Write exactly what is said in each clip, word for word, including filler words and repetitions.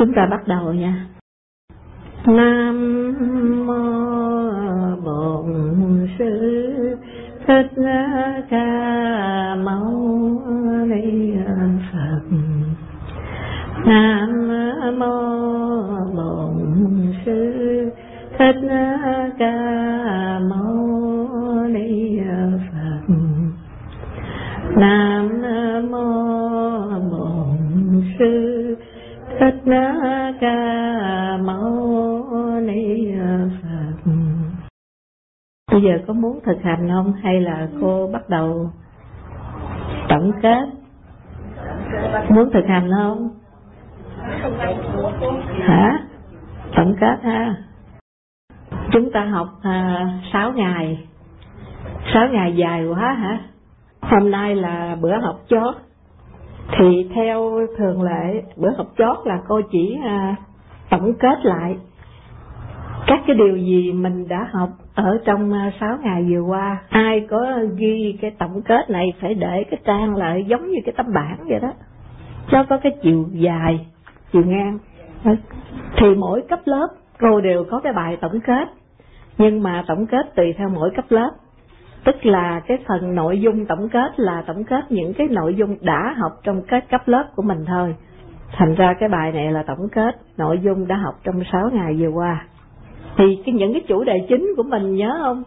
Chúng ta bắt đầu nha. Nam mô Bổn Sư Thích Ca Mâu Ni Phật. Nam mô Bổn Sư Thích Ca Mâu Ni Phật. Nam mô Bổn Sư Thích Ca Mâu Ni Phật. Bây giờ có muốn thực hành không, hay là cô bắt đầu tổng kết? Muốn thực hành không? Hả? Tổng kết ha. Chúng ta học à, sáu ngày. sáu ngày dài quá hả? Hôm nay là bữa học chót. Thì theo thường lệ, bữa học chót là cô chỉ à, tổng kết lại các cái điều gì mình đã học ở trong sáu ngày vừa qua. Ai có ghi cái tổng kết này phải để cái trang lại giống như cái tấm bảng vậy đó, cho có cái chiều dài, chiều ngang. Thì mỗi cấp lớp cô đều có cái bài tổng kết, nhưng mà tổng kết tùy theo mỗi cấp lớp. Tức là cái phần nội dung tổng kết là tổng kết những cái nội dung đã học trong cái cấp lớp của mình thôi. Thành ra cái bài này là tổng kết nội dung đã học trong sáu ngày vừa qua. Thì cái, những cái chủ đề chính của mình nhớ không?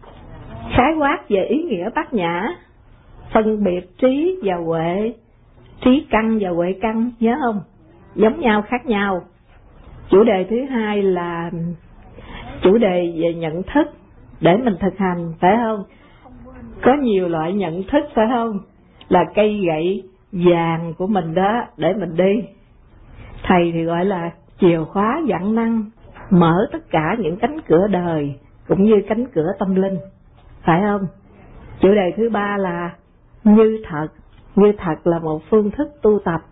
Khái quát về ý nghĩa bát nhã, phân biệt trí và huệ, trí căn và huệ căn, nhớ không? Giống nhau khác nhau. Chủ đề thứ hai là chủ đề về nhận thức để mình thực hành, phải không? Có nhiều loại nhận thức, phải không? Là cây gậy vàng của mình đó để mình đi. Thầy thì gọi là chìa khóa vạn năng, mở tất cả những cánh cửa đời cũng như cánh cửa tâm linh, phải không? Chủ đề thứ ba là như thật. Như thật là một phương thức tu tập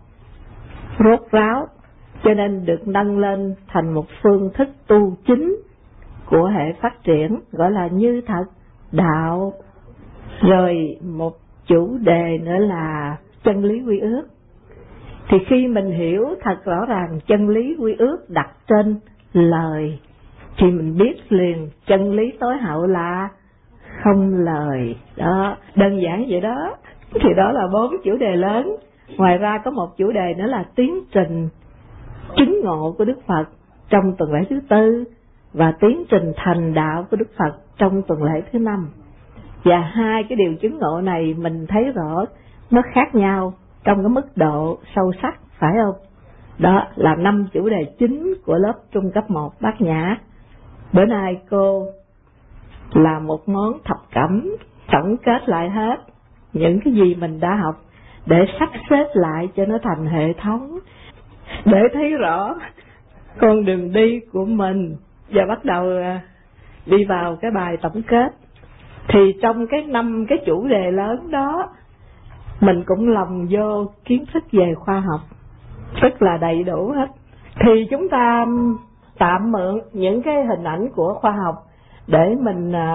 rốt ráo, cho nên được nâng lên thành một phương thức tu chính của hệ phát triển, gọi là như thật đạo. Rồi một chủ đề nữa là chân lý quy ước. Thì khi mình hiểu thật rõ ràng chân lý quy ước đặt trên lời thì mình biết liền chân lý tối hậu là không lời. Đó, đơn giản vậy đó. Thì đó là bốn chủ đề lớn. Ngoài ra có một chủ đề nữa là tiến trình chứng ngộ của Đức Phật trong tuần lễ thứ tư và tiến trình thành đạo của Đức Phật trong tuần lễ thứ năm. Và hai cái điều chứng ngộ này mình thấy rõ nó khác nhau trong cái mức độ sâu sắc, phải không? Đó là năm chủ đề chính của lớp trung cấp một bát nhã. Bữa nay cô làm một món thập cẩm, tổng kết lại hết những cái gì mình đã học để sắp xếp lại cho nó thành hệ thống, để thấy rõ con đường đi của mình. Và bắt đầu đi vào cái bài tổng kết. Thì trong cái năm cái chủ đề lớn đó, mình cũng lồng vô kiến thức về khoa học rất là đầy đủ hết. Thì chúng ta tạm mượn những cái hình ảnh của khoa học để mình à,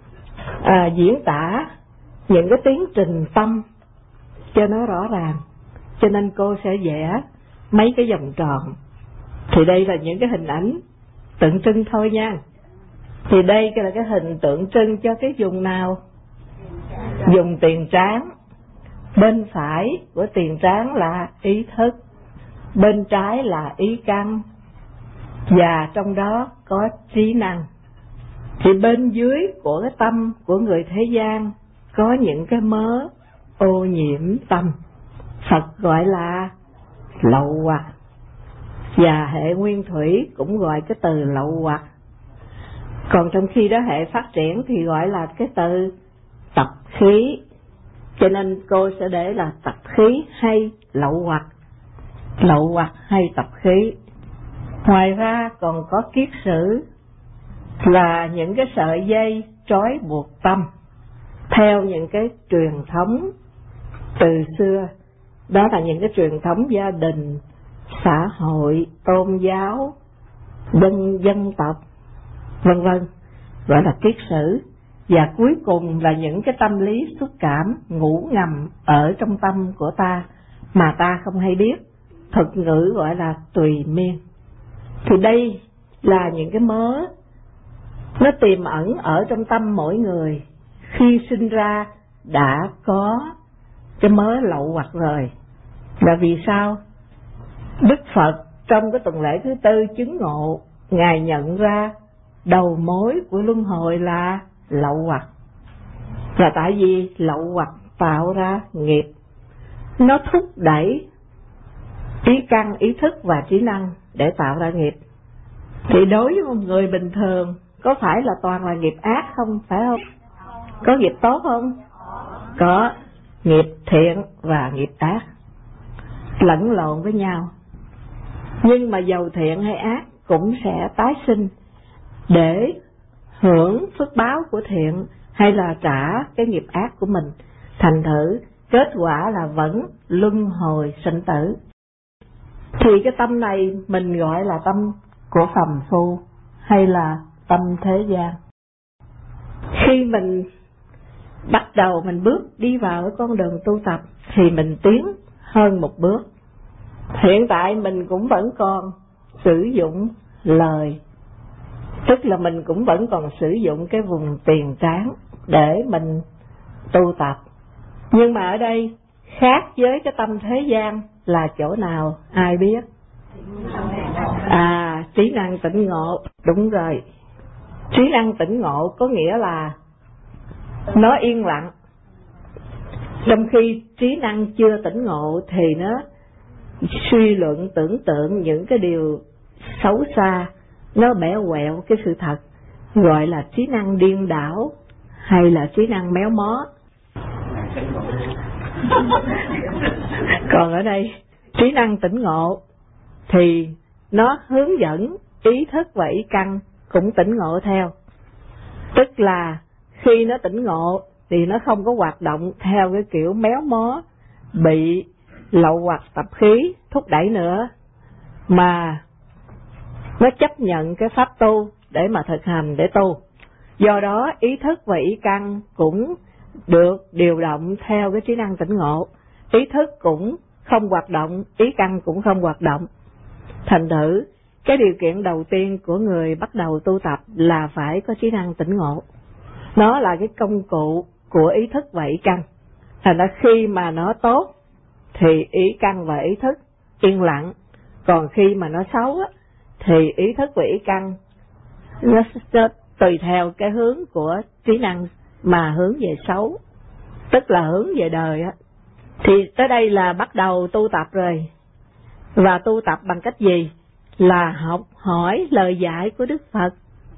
à, diễn tả những cái tiến trình tâm cho nó rõ ràng. Cho nên cô sẽ vẽ mấy cái vòng tròn. Thì đây là những cái hình ảnh tượng trưng thôi nha. Thì đây là cái hình tượng trưng cho cái vùng nào? Vùng tiền trán. Bên phải của tiền trán là ý thức, bên trái là ý căn, và trong đó có trí năng. Thì bên dưới của cái tâm của người thế gian có những cái mớ ô nhiễm tâm, Phật gọi là lậu hoặc, và hệ nguyên thủy cũng gọi cái từ lậu hoặc. Còn trong khi đó hệ phát triển thì gọi là cái từ tập khí. Cho nên cô sẽ để là tập khí hay lậu hoặc, lậu hoặc hay tập khí. Ngoài ra còn có kiết sử, là những cái sợi dây trói buộc tâm theo những cái truyền thống từ xưa. Đó là những cái truyền thống gia đình, xã hội, tôn giáo, dân dân tộc, vân vân, gọi là kiết sử. Và cuối cùng là những cái tâm lý xúc cảm ngủ ngầm ở trong tâm của ta mà ta không hay biết. thuật ngữ gọi là tùy miên. Thì đây là những cái mớ nó tiềm ẩn ở trong tâm mỗi người. Khi sinh ra đã có cái mớ lậu hoặc rồi. Là vì sao? Đức Phật trong cái tuần lễ thứ tư chứng ngộ, Ngài nhận ra đầu mối của luân hồi là lậu hoặc. Là tại vì lậu hoặc tạo ra nghiệp, nó thúc đẩy ý căn, ý thức và trí năng để tạo ra nghiệp. Thì đối với một người bình thường có phải là toàn là nghiệp ác không? Phải không? Có nghiệp tốt không? Có. Nghiệp thiện và nghiệp ác lẫn lộn với nhau. Nhưng mà dầu thiện hay ác cũng sẽ tái sinh để hưởng phước báo của thiện hay là trả cái nghiệp ác của mình. Thành thử kết quả là vẫn luân hồi sinh tử. Thì cái tâm này mình gọi là tâm của phàm phu hay là tâm thế gian. Khi mình bắt đầu mình bước đi vào cái con đường tu tập thì mình tiến hơn một bước. Hiện tại mình cũng vẫn còn sử dụng lời, tức là mình cũng vẫn còn sử dụng cái vùng tiền trán để mình tu tập. Nhưng mà ở đây khác với cái tâm thế gian là chỗ nào ai biết? À, trí năng tỉnh ngộ. Đúng rồi. Trí năng tỉnh ngộ có nghĩa là nó yên lặng. Trong khi trí năng chưa tỉnh ngộ thì nó suy luận tưởng tượng những cái điều xấu xa, nó bẻ quẹo cái sự thật, gọi là trí năng điên đảo hay là trí năng méo mó. Còn ở đây trí năng tỉnh ngộ thì nó hướng dẫn ý thức và ý căn cũng tỉnh ngộ theo. Tức là khi nó tỉnh ngộ thì nó không có hoạt động theo cái kiểu méo mó, bị lậu hoặc tập khí thúc đẩy nữa, mà nó chấp nhận cái pháp tu để mà thực hành, để tu. Do đó ý thức và ý căn cũng được điều động theo cái trí năng tỉnh ngộ. Ý thức cũng không hoạt động, ý căn cũng không hoạt động. Thành thử cái điều kiện đầu tiên của người bắt đầu tu tập là phải có trí năng tỉnh ngộ. Nó là cái công cụ của ý thức và ý căn. Thành ra khi mà nó tốt thì ý căn và ý thức yên lặng. Còn khi mà nó xấu á, thì ý thức và ý căn nó sẽ tùy theo cái hướng của trí năng mà hướng về xấu, tức là hướng về đời á. Thì tới đây là bắt đầu tu tập rồi. Và tu tập bằng cách gì? Là học hỏi lời dạy của Đức Phật.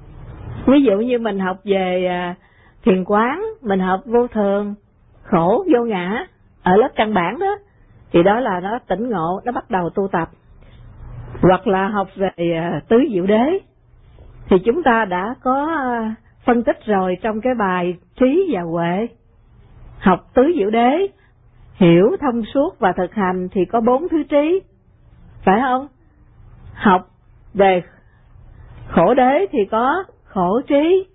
Ví dụ như mình học về thiền quán, mình học vô thường, khổ, vô ngã ở lớp căn bản đó, thì đó là nó tỉnh ngộ, nó bắt đầu tu tập. Hoặc là học về tứ diệu đế thì chúng ta đã có phân tích rồi trong cái bài trí và huệ. Học tứ diệu đế, hiểu thông suốt và thực hành thì có bốn thứ trí, phải không? Học về khổ đế thì có khổ trí,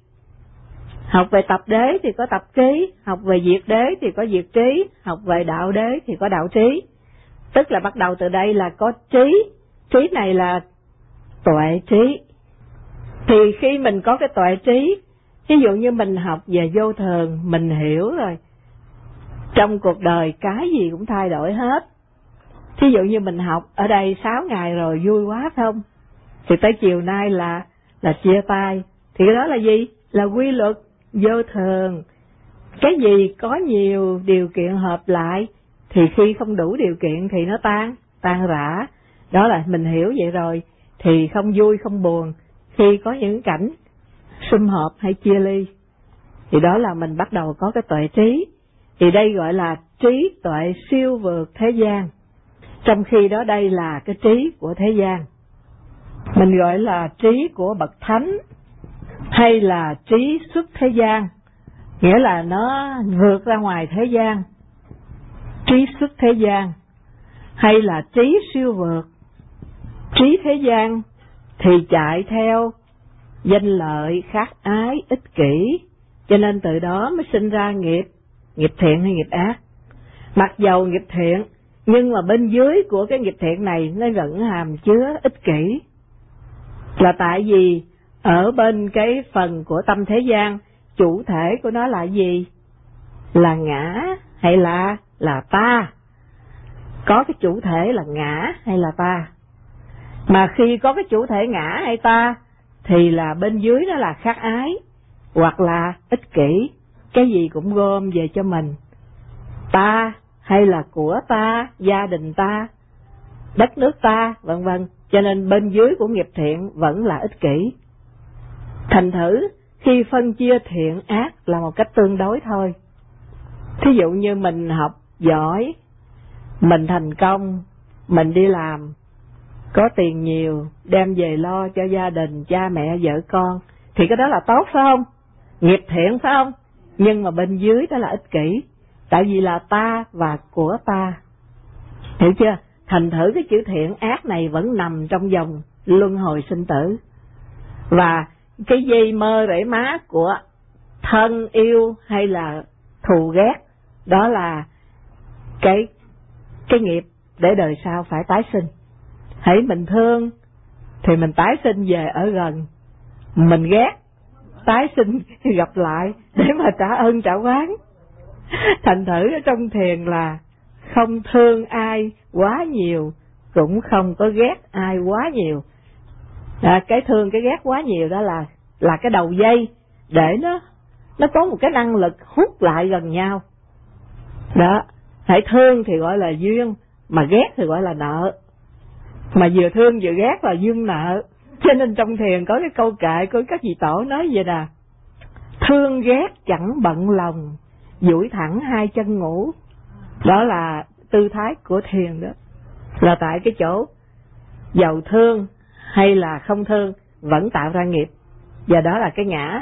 học về tập đế thì có tập trí, học về diệt đế thì có diệt trí, học về đạo đế thì có đạo trí. Tức là bắt đầu từ đây là có trí. Trí này là tuệ trí. Thì khi mình có cái tuệ trí, ví dụ như mình học về vô thường, mình hiểu rồi trong cuộc đời cái gì cũng thay đổi hết. Ví dụ như mình học ở đây sáu ngày rồi vui quá phải không? Thì tới chiều nay là là chia tay. Thì cái đó là gì? Là quy luật vô thường. Cái gì có nhiều điều kiện hợp lại thì khi không đủ điều kiện thì nó tan, tan rã. Đó là mình hiểu vậy rồi thì không vui không buồn khi có những cảnh sum họp hay chia ly. Thì đó là mình bắt đầu có cái tuệ trí. Thì đây gọi là trí tuệ siêu vượt thế gian. Trong khi đó đây là cái trí của thế gian. Mình gọi là trí của bậc thánh hay là trí xuất thế gian, nghĩa là nó vượt ra ngoài thế gian. Trí xuất thế gian hay là trí siêu vượt. Trí thế gian thì chạy theo danh lợi, khát ái, ích kỷ, cho nên từ đó mới sinh ra nghiệp, nghiệp thiện hay nghiệp ác. Mặc dầu nghiệp thiện, Nhưng mà bên dưới của cái nghiệp thiện này nó vẫn hàm chứa ích kỷ. Là tại vì ở bên cái phần của tâm thế gian, chủ thể của nó là gì? Là ngã hay là là ta? Có cái chủ thể là ngã hay là ta? Mà khi có cái chủ thể ngã hay ta thì là bên dưới nó là khát ái hoặc là ích kỷ, cái gì cũng gom về cho mình. Ta hay là của ta, gia đình ta, đất nước ta, vân vân. Cho nên bên dưới của nghiệp thiện vẫn là ích kỷ. Thành thử khi phân chia thiện ác là một cách tương đối thôi. Thí dụ như mình học giỏi, mình thành công, mình đi làm, có tiền nhiều, đem về lo cho gia đình, cha mẹ, vợ con, thì cái đó là tốt phải không? Nghiệp thiện phải không? Nhưng mà bên dưới đó là ích kỷ, tại vì là ta và của ta. Hiểu chưa? Thành thử cái chữ thiện ác này vẫn nằm trong vòng luân hồi sinh tử. Và cái dây mơ rễ má của thân yêu hay là thù ghét, đó là cái cái nghiệp để đời sau phải tái sinh. Hãy mình thương thì mình tái sinh về ở gần, mình ghét tái sinh gặp lại để mà trả ơn trả oán. Thành thử ở trong thiền là không thương ai quá nhiều, cũng không có ghét ai quá nhiều. À, cái thương cái ghét quá nhiều đó là là cái đầu dây để nó nó có một cái năng lực hút lại gần nhau. Đó, hãy thương thì gọi là duyên, mà ghét thì gọi là nợ. Mà vừa thương vừa ghét là duyên nợ. Cho nên trong thiền có cái câu kệ của các vị tổ nói vậy nè: thương ghét chẳng bận lòng, duỗi thẳng hai chân ngủ. Đó là tư thái của thiền đó. Là tại cái chỗ giàu thương hay là không thương vẫn tạo ra nghiệp. Và đó là cái ngã.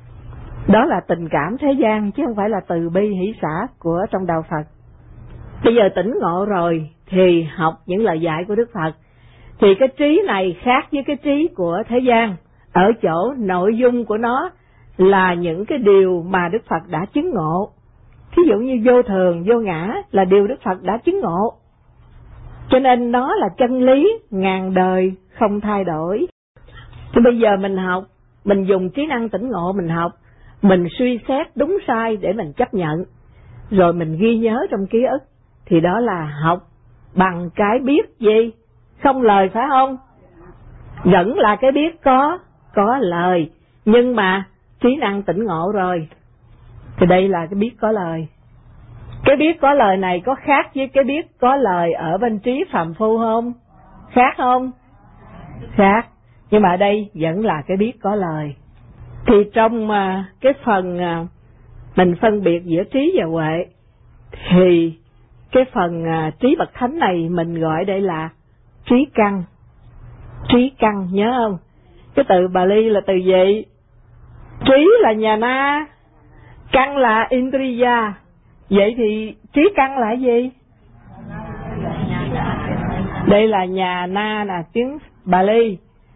Đó là tình cảm thế gian chứ không phải là từ bi hỷ xả của trong đạo Phật. Bây giờ tỉnh ngộ rồi thì học những lời dạy của Đức Phật. Thì cái trí này khác với cái trí của thế gian ở chỗ nội dung của nó là những cái điều mà Đức Phật đã chứng ngộ. Thí dụ như vô thường, vô ngã là điều Đức Phật đã chứng ngộ. Cho nên nó là chân lý ngàn đời không thay đổi. Thì bây giờ mình học, mình dùng trí năng tỉnh ngộ mình học, mình suy xét đúng sai để mình chấp nhận, rồi mình ghi nhớ trong ký ức, thì đó là học bằng cái biết gì? Không lời phải không? Vẫn là cái biết có có lời, nhưng mà trí năng tỉnh ngộ rồi thì đây là cái biết có lời. Cái biết có lời này có khác với cái biết có lời ở bên trí phàm phu không? Khác không? Khác. Nhưng mà ở đây vẫn là cái biết có lời. Thì trong cái phần mình phân biệt giữa trí và huệ, thì cái phần trí bậc thánh này mình gọi đây là trí căn. Trí căn, nhớ không? Cái từ Bali là từ gì? Trí là nhà na, căn là Indriya. Vậy thì trí căn là gì? Đây là nhà na là tiếng Bali.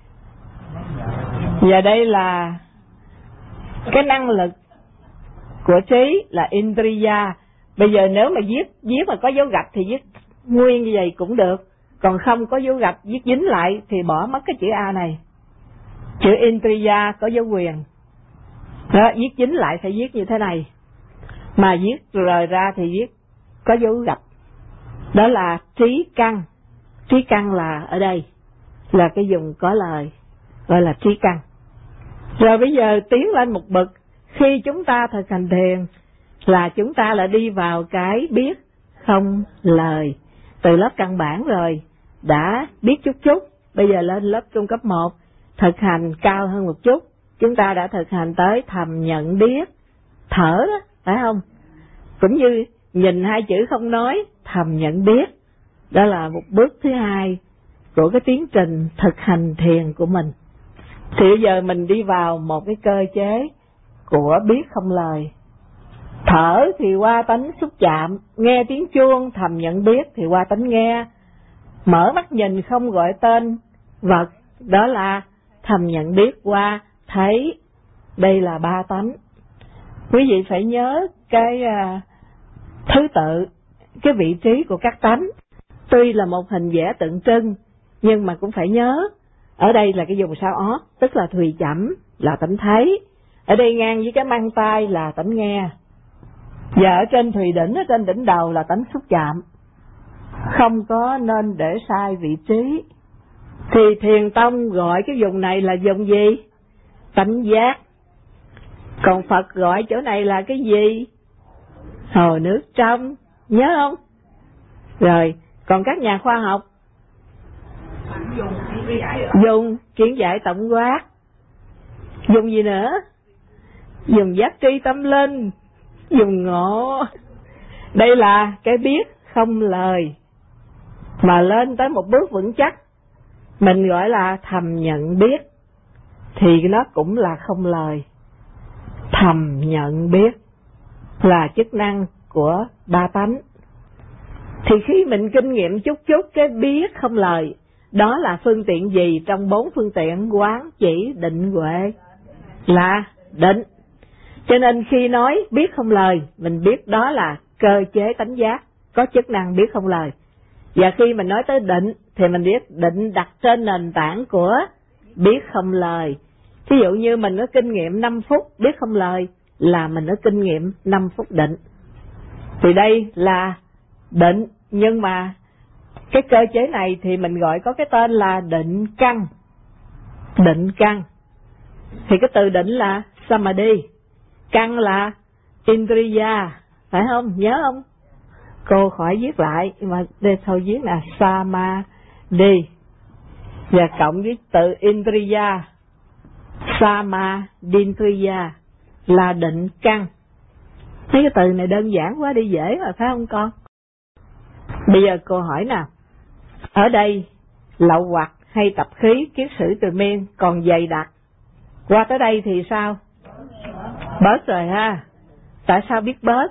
Và đây là cái năng lực của trí là Indriya. Bây giờ nếu mà viết viết mà có dấu gạch thì viết nguyên như vậy cũng được, còn không có dấu gạch viết dính lại thì bỏ mất cái chữ A này. Chữ Indriya có dấu quyền đó, viết dính lại phải viết như thế này, mà viết rời ra thì viết có dấu gạch. Đó là trí căn. Trí căn là ở đây là cái dùng có lời, gọi là trí căn. Rồi bây giờ tiến lên một bậc, khi chúng ta thực hành thiền là chúng ta lại đi vào cái biết không lời. Từ lớp căn bản rồi đã biết chút chút, bây giờ lên lớp trung cấp một thực hành cao hơn một chút, chúng ta đã thực hành tới thầm nhận biết, thở đó, phải không? Cũng như nhìn hai chữ không nói, thầm nhận biết. Đó là một bước thứ hai của cái tiến trình thực hành thiền của mình. Thì bây giờ mình đi vào một cái cơ chế của biết không lời. Thở thì qua tánh xúc chạm, nghe tiếng chuông thầm nhận biết thì qua tánh nghe, mở mắt nhìn không gọi tên vật, đó là thầm nhận biết qua thấy. Đây là ba tánh. Quý vị phải nhớ cái uh, thứ tự, cái vị trí của các tánh. Tuy là một hình vẽ tượng trưng, nhưng mà cũng phải nhớ, ở đây là cái vùng sao ót, tức là thùy chẩm, là tánh thấy. Ở đây ngang với cái mang tay là tánh nghe. Và ở trên thùy đỉnh, ở trên đỉnh đầu là tánh xúc chạm. Không có nên để sai vị trí. Thì Thiền tông gọi cái vùng này là vùng gì? Tánh giác. Còn Phật gọi chỗ này là cái gì? Hồ nước trong. Nhớ không? Rồi, còn các nhà khoa học dùng kiến giải tổng quát. Dùng gì nữa? Dùng giác tri tâm linh. Dùng ngộ. Đây là cái biết không lời, mà lên tới một bước vững chắc, mình gọi là thầm nhận biết, thì nó cũng là không lời. Thầm nhận biết là chức năng của ba tánh. Thì khi mình kinh nghiệm chút chút cái biết không lời, đó là phương tiện gì trong bốn phương tiện quán chỉ định huệ? Là định. Cho nên khi nói biết không lời, mình biết đó là cơ chế tánh giác, có chức năng biết không lời. Và khi mình nói tới định, thì mình biết định đặt trên nền tảng của biết không lời. Ví dụ như mình có kinh nghiệm năm phút biết không lời, là mình có kinh nghiệm năm phút định. Thì đây là định, nhưng mà cái cơ chế này thì mình gọi có cái tên là định căn. Định căn. Thì cái từ định là samadhi, căn là indriya, phải không? Nhớ không? Cô khỏi viết lại, mà đây thôi viết là samadhi, và cộng với từ indriya, samadindriya là định căn. Mấy cái từ này đơn giản quá, đi dễ mà, phải không con? Bây giờ cô hỏi nè, ở đây lậu hoặc hay tập khí kiết sử từ miên còn dày đặc, qua tới đây thì sao? Bớt rồi ha. Tại sao biết bớt?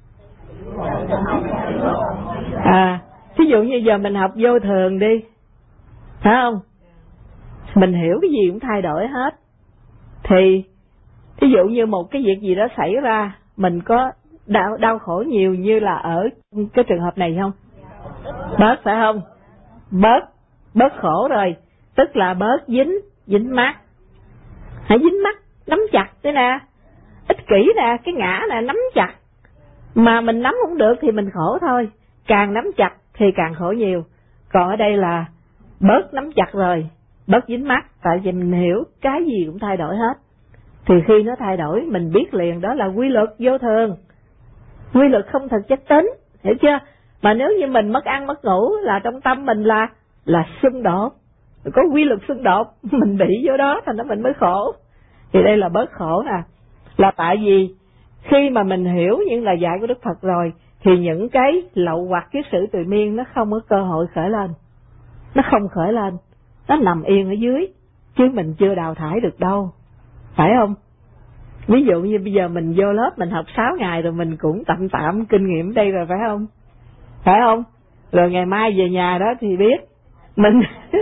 À, ví dụ như giờ mình học vô thường đi, phải không? Mình hiểu cái gì cũng thay đổi hết. Thì ví dụ như một cái việc gì đó xảy ra, mình có đau, đau khổ nhiều như là ở cái trường hợp này không? Bớt, phải không? Bớt, bớt khổ rồi, tức là bớt dính, dính mắc. Hãy dính mắc, nắm chặt thế nè, ích kỷ nè, cái ngã nè, nắm chặt. Mà mình nắm không được thì mình khổ thôi, càng nắm chặt thì càng khổ nhiều. Còn ở đây là bớt nắm chặt rồi, bớt dính mắc, tại vì mình hiểu cái gì cũng thay đổi hết. Thì khi nó thay đổi, mình biết liền đó là quy luật vô thường, quy luật không thực chất tính, hiểu chưa? Mà nếu như mình mất ăn mất ngủ là trong tâm mình là là xung đột, có quy luật xung đột, mình bị vô đó thành nó mình mới khổ. Thì đây là bớt khổ nè, là tại vì khi mà mình hiểu những lời dạy của Đức Phật rồi, thì những cái lậu hoặc kiết sử từ miên nó không có cơ hội khởi lên, nó không khởi lên, nó nằm yên ở dưới, chứ mình chưa đào thải được đâu, phải không? Ví dụ như bây giờ mình vô lớp mình học sáu ngày rồi, mình cũng tạm tạm kinh nghiệm đây rồi, phải không? Phải không? Rồi ngày mai về nhà đó thì biết mình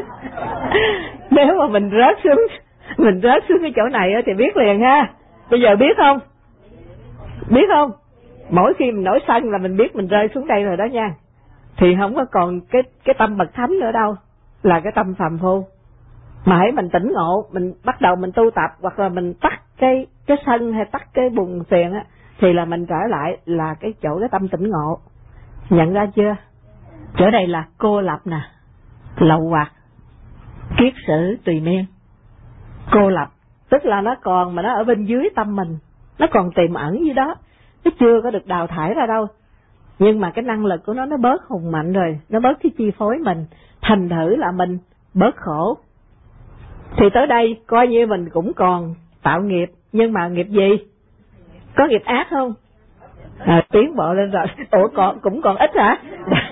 nếu mà mình rớt xuống mình rớt xuống cái chỗ này thì biết liền ha. Bây giờ biết không? Biết không? Mỗi khi mình nổi sân là mình biết mình rơi xuống đây rồi đó nha. Thì không có còn cái cái tâm bậc thánh nữa đâu, là cái tâm phàm phu. Mà hãy mình tỉnh ngộ, mình bắt đầu mình tu tập, hoặc là mình tắt cái cái sân hay tắt cái buồn phiền á, thì là mình trở lại là cái chỗ cái tâm tỉnh ngộ. Nhận ra chưa? Chỗ đây là cô lập nè, lậu hoặc, kiết sử tùy miên. Cô lập tức là nó còn, mà nó ở bên dưới tâm mình, nó còn tiềm ẩn dưới đó, nó chưa có được đào thải ra đâu. Nhưng mà cái năng lực của nó nó bớt hùng mạnh rồi, nó bớt cái chi phối mình, thành thử là mình bớt khổ. Thì tới đây coi như mình cũng còn tạo nghiệp, nhưng mà nghiệp gì? Có nghiệp ác không? À, tiến bộ lên rồi. Ủa còn cũng còn ít hả?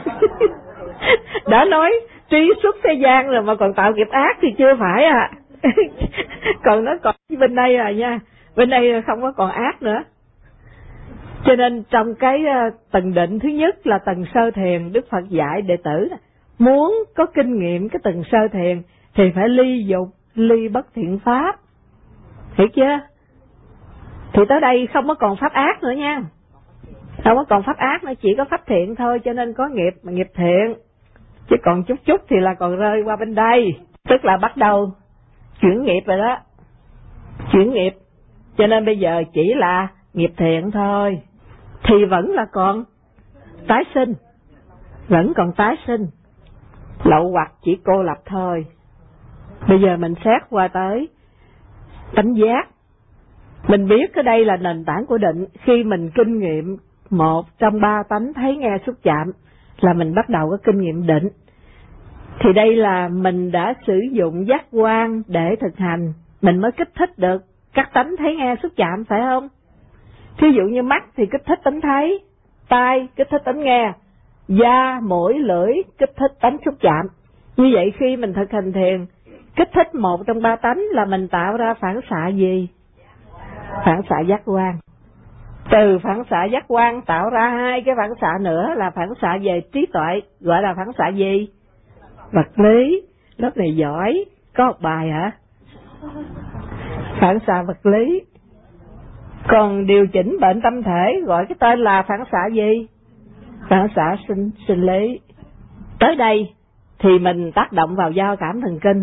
Đã nói trí xuất thế gian rồi mà còn tạo nghiệp ác thì chưa phải à. Còn nó còn bên đây rồi nha, bên đây không có còn ác nữa. Cho nên trong cái tầng định thứ nhất là tầng sơ thiền, Đức Phật dạy đệ tử muốn có kinh nghiệm cái tầng sơ thiền thì phải ly dục, ly bất thiện pháp, hiểu chưa? Thì tới đây không có còn pháp ác nữa nha, không có còn pháp ác nữa, chỉ có pháp thiện thôi. Cho nên có nghiệp mà nghiệp thiện Chứ còn chút chút thì là còn rơi qua bên đây, tức là bắt đầu chuyển nghiệp rồi đó. Chuyển nghiệp. Cho nên bây giờ chỉ là nghiệp thiện thôi, thì vẫn là còn tái sinh, vẫn còn tái sinh. Lậu hoặc chỉ cô lập thôi. Bây giờ mình xét qua tới tánh giác. Mình biết cái đây là nền tảng của định. Khi mình kinh nghiệm một trong ba tánh thấy nghe xúc chạm là mình bắt đầu có kinh nghiệm định. Thì đây là mình đã sử dụng giác quan để thực hành, mình mới kích thích được các tánh thấy nghe xúc chạm, phải không? Thí dụ như mắt thì kích thích tánh thấy, tai kích thích tánh nghe, da, mũi, lưỡi kích thích tánh xúc chạm. Như vậy khi mình thực hành thiền, kích thích một trong ba tánh là mình tạo ra phản xạ gì? Phản xạ giác quan. Từ phản xạ giác quan tạo ra hai cái phản xạ nữa là phản xạ về trí tuệ, gọi là phản xạ gì? Vật lý. Lớp này giỏi, có một bài hả? Phản xạ vật lý. Còn điều chỉnh bệnh tâm thể gọi cái tên là phản xạ gì? Phản xạ sinh, sinh lý. Tới đây thì mình tác động vào giao cảm thần kinh.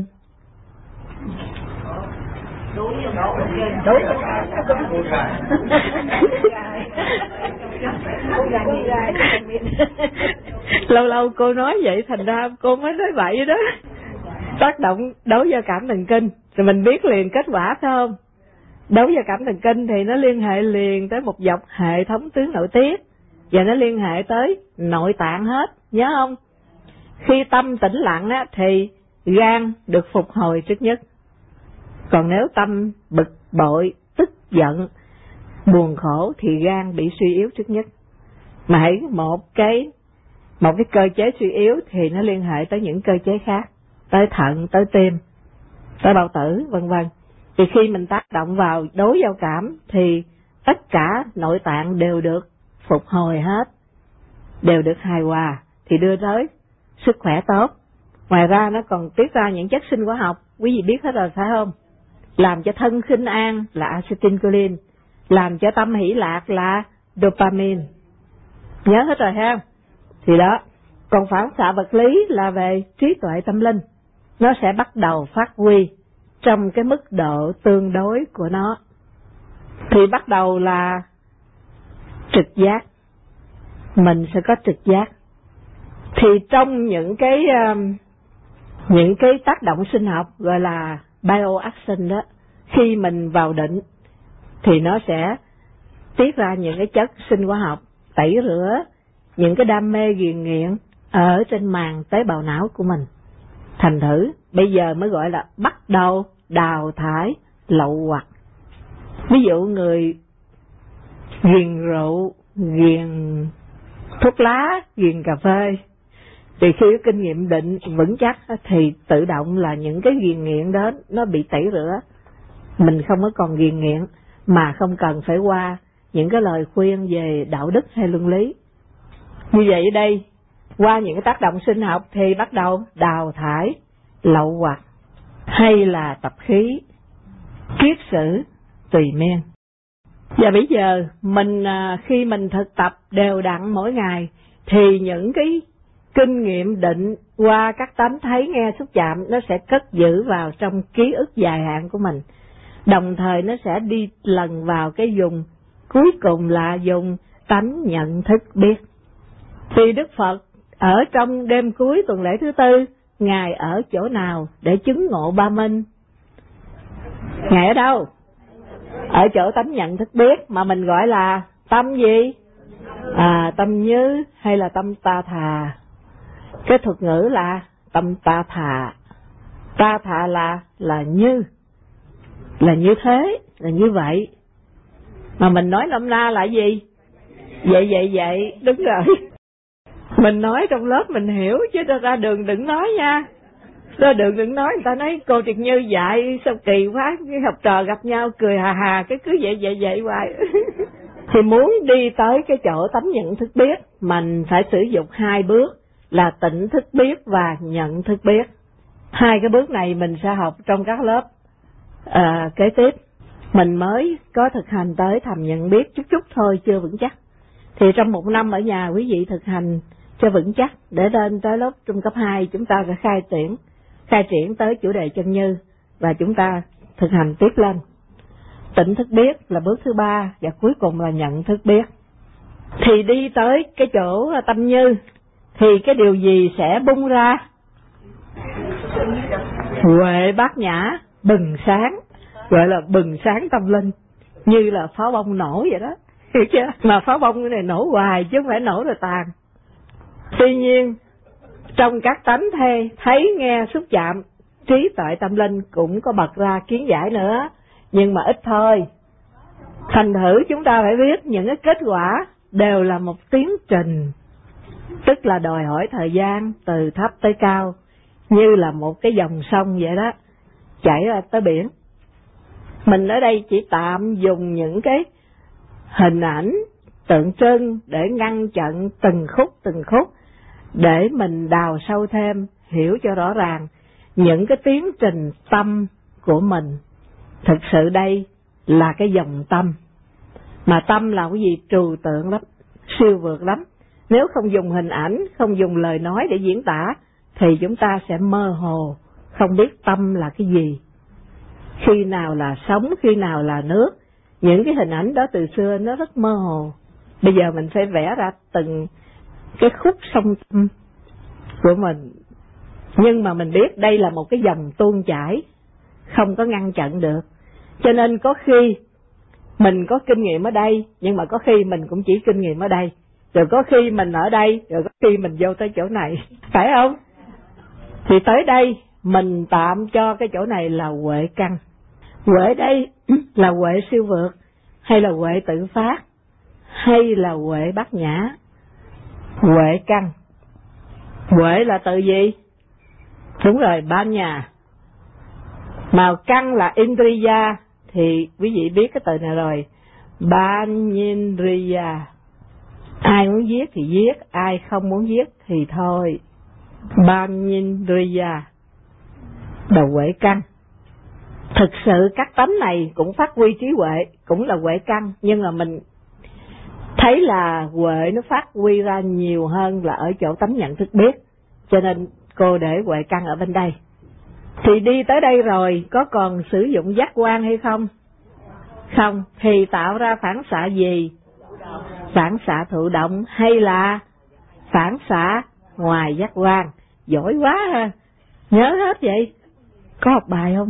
Lâu lâu cô nói vậy thành ra cô mới nói vậy đó. Tác động đối giao cảm thần kinh rồi mình biết liền kết quả, phải không? Đối giao cảm thần kinh thì nó liên hệ liền tới một dọc hệ thống tuyến nội tiết, và nó liên hệ tới nội tạng hết, nhớ không? Khi tâm tĩnh lặng á, thì gan được phục hồi trước nhất. Còn nếu tâm bực bội, tức giận, buồn khổ thì gan bị suy yếu trước nhất. Mà hãy một cái một cái cơ chế suy yếu thì nó liên hệ tới những cơ chế khác, tới thận, tới tim, tới bao tử, vân vân. Thì khi mình tác động vào đối giao cảm thì tất cả nội tạng đều được phục hồi hết, đều được hài hòa, thì đưa tới sức khỏe tốt. Ngoài ra nó còn tiết ra những chất sinh hóa học, quý vị biết hết rồi phải không? Làm cho thân khinh an là acetylcholine, làm cho tâm hỷ lạc là dopamine. Nhớ hết rồi ha? Thì đó, còn phản xạ vật lý là về trí tuệ tâm linh. Nó sẽ bắt đầu phát huy trong cái mức độ tương đối của nó. Thì bắt đầu là trực giác. Mình sẽ có trực giác. Thì trong những cái những cái tác động sinh học gọi là bioaction đó, khi mình vào định thì nó sẽ tiết ra những cái chất sinh hóa học tẩy rửa những cái đam mê ghiền nghiện ở trên màng tế bào não của mình. Thành thử bây giờ mới gọi là bắt đầu đào thải lậu hoặc. Ví dụ người ghiền rượu, ghiền thuốc lá, ghiền cà phê, thì khi có kinh nghiệm định vững chắc thì tự động là những cái ghiền nghiện đó nó bị tẩy rửa. Mình không có còn ghiền nghiện mà không cần phải qua những cái lời khuyên về đạo đức hay luân lý. Như vậy ở đây, qua những cái tác động sinh học thì bắt đầu đào thải lậu hoặc hay là tập khí, kiết sử, tùy miên. Và bây giờ mình khi mình thực tập đều đặn mỗi ngày thì những cái kinh nghiệm định qua các tánh thấy nghe xúc chạm nó sẽ cất giữ vào trong ký ức dài hạn của mình. Đồng thời nó sẽ đi lần vào cái vùng cuối cùng là dùng tánh nhận thức biết. Thì Đức Phật ở trong đêm cuối tuần lễ thứ tư, Ngài ở chỗ nào để chứng ngộ ba minh? Ngài ở đâu? Ở chỗ tánh nhận thức biết mà mình gọi là tâm gì? À, tâm như hay là tâm ta thà? Cái thuật ngữ là tâm ta thà. Ta thà là là như, là như thế, là như vậy. Mà mình nói nôm na là gì? Vậy vậy vậy, đúng rồi. Mình nói trong lớp mình hiểu chứ ra đường đừng nói nha. Ra đường đừng nói, người ta nói cô Triệt Như dạy sao kỳ quá, cái học trò gặp nhau cười hà hà, cái cứ vậy vậy vậy hoài. Thì muốn đi tới cái chỗ tánh nhận thức biết, mình phải sử dụng hai bước là tỉnh thức biết và nhận thức biết. Hai cái bước này mình sẽ học trong các lớp à, kế tiếp. Mình mới có thực hành tới thầm nhận biết chút chút thôi, chưa vững chắc. Thì trong một năm ở nhà quý vị thực hành cho vững chắc, để lên tới lớp trung cấp hai chúng ta sẽ khai triển, khai triển tới chủ đề chân như và chúng ta thực hành tiếp lên. Tỉnh thức biết là bước thứ ba và cuối cùng là nhận thức biết. Thì đi tới cái chỗ tâm như thì cái điều gì sẽ bung ra? Huệ bát nhã bừng sáng, gọi là bừng sáng tâm linh, như là pháo bông nổ vậy đó, hiểu chưa? Mà pháo bông cái này nổ hoài chứ không phải nổ rồi tàn. Tuy nhiên trong các tánh thê thấy nghe xúc chạm, trí tuệ tâm linh cũng có bật ra kiến giải nữa, nhưng mà ít thôi. Thành thử chúng ta phải biết những cái kết quả đều là một tiến trình, tức là đòi hỏi thời gian từ thấp tới cao, như là một cái dòng sông vậy đó, chảy ra tới biển. Mình ở đây chỉ tạm dùng những cái hình ảnh tượng trưng để ngăn chặn từng khúc từng khúc, để mình đào sâu thêm, hiểu cho rõ ràng những cái tiến trình tâm của mình. Thực sự đây là cái dòng tâm, mà tâm là cái gì trừu tượng lắm, siêu vượt lắm. Nếu không dùng hình ảnh, không dùng lời nói để diễn tả thì chúng ta sẽ mơ hồ, không biết tâm là cái gì, khi nào là sống, khi nào là nước. Những cái hình ảnh đó từ xưa nó rất mơ hồ. Bây giờ mình phải vẽ ra từng cái khúc sông tâm của mình. Nhưng mà mình biết đây là một cái dòng tuôn chảy, không có ngăn chặn được. Cho nên có khi mình có kinh nghiệm ở đây, nhưng mà có khi mình cũng chỉ kinh nghiệm ở đây, rồi có khi mình ở đây, rồi có khi mình vô tới chỗ này, phải không? Thì tới đây mình tạm cho cái chỗ này là huệ căn. Huệ đây là huệ siêu vượt, hay là huệ tự phát, hay là huệ bát nhã? Huệ căn. Huệ là từ gì? Đúng rồi, ban nhà. Mà căn là Indriya, thì quý vị biết cái từ này rồi, Banyindriya. Ai muốn giết thì giết, ai không muốn giết thì thôi. Banyindriya là huệ căn. Thực sự các tánh này cũng phát huy trí huệ, cũng là huệ căn, nhưng mà mình thấy là huệ nó phát huy ra nhiều hơn là ở chỗ tánh nhận thức biết, cho nên cô để huệ căn ở bên đây. Thì đi tới đây rồi, có còn sử dụng giác quan hay không? Không. Thì tạo ra phản xạ gì? Phản xạ thụ động hay là phản xạ ngoài giác quan? Giỏi quá ha, nhớ hết vậy. Có học bài không?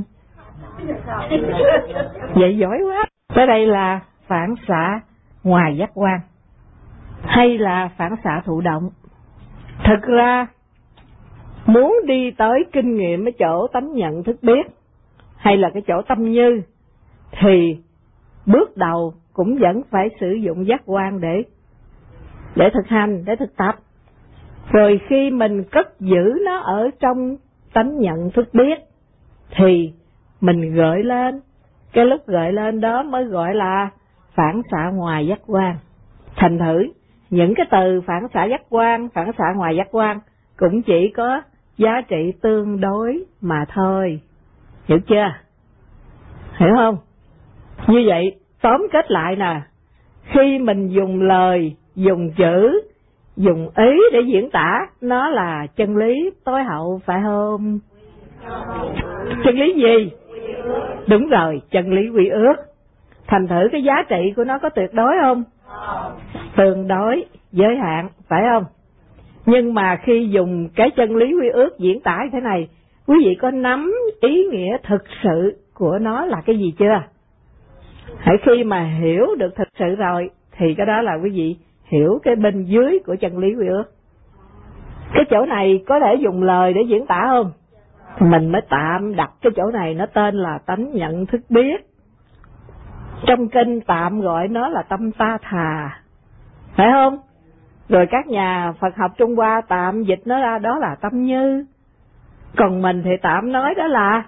Vậy giỏi quá. Tới đây là phản xạ ngoài giác quan hay là phản xạ thụ động? Thực ra muốn đi tới kinh nghiệm ở chỗ tánh nhận thức biết hay là cái chỗ tâm như thì bước đầu cũng vẫn phải sử dụng giác quan để để thực hành, để thực tập. Rồi khi mình cất giữ nó ở trong tánh nhận thức biết thì mình gợi lên, cái lúc gợi lên đó mới gọi là phản xạ ngoài giác quan. Thành thử những cái từ phản xạ giác quan, phản xạ ngoài giác quan cũng chỉ có giá trị tương đối mà thôi. Hiểu chưa? Hiểu không? Như vậy tóm kết lại nè, khi mình dùng lời, dùng chữ, dùng ý để diễn tả, nó là chân lý tối hậu, phải không? Chân lý gì? Đúng rồi, chân lý quy ước. Thành thử cái giá trị của nó có tuyệt đối không? Tương đối, giới hạn, phải không? Nhưng mà khi dùng cái chân lý quy ước diễn tả thế này, quý vị có nắm ý nghĩa thực sự của nó là cái gì chưa? Hãy khi mà hiểu được thực sự rồi thì cái đó là quý vị hiểu cái bên dưới của chân lý quy ước. Cái chỗ này có thể dùng lời để diễn tả không? Mình mới tạm đặt cái chỗ này nó tên là tánh nhận thức biết. Trong kinh tạm gọi nó là tâm ta thà, phải không? Rồi các nhà Phật học Trung Hoa tạm dịch nó ra đó là tâm như. Còn mình thì tạm nói đó là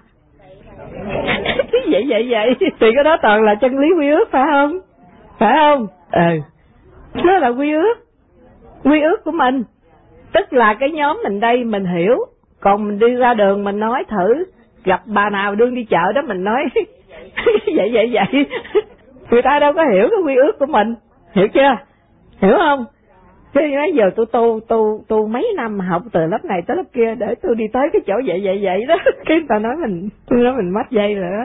vậy vậy vậy. Thì cái đó toàn là chân lý quy ước, phải không? Phải không? Ừ. Đó là quy ước. Quy ước của mình. Tức là cái nhóm mình đây mình hiểu. Còn mình đi ra đường mình nói thử, gặp bà nào đương đi chợ đó mình nói vậy vậy vậy. Người ta đâu có hiểu cái quy ước của mình. Hiểu chưa? Hiểu không? Thế nói giờ tôi tu tu tu mấy năm học từ lớp này tới lớp kia để tôi đi tới cái chỗ vậy vậy vậy đó. Cái người ta nói mình, tôi nói mình mất dây rồi đó.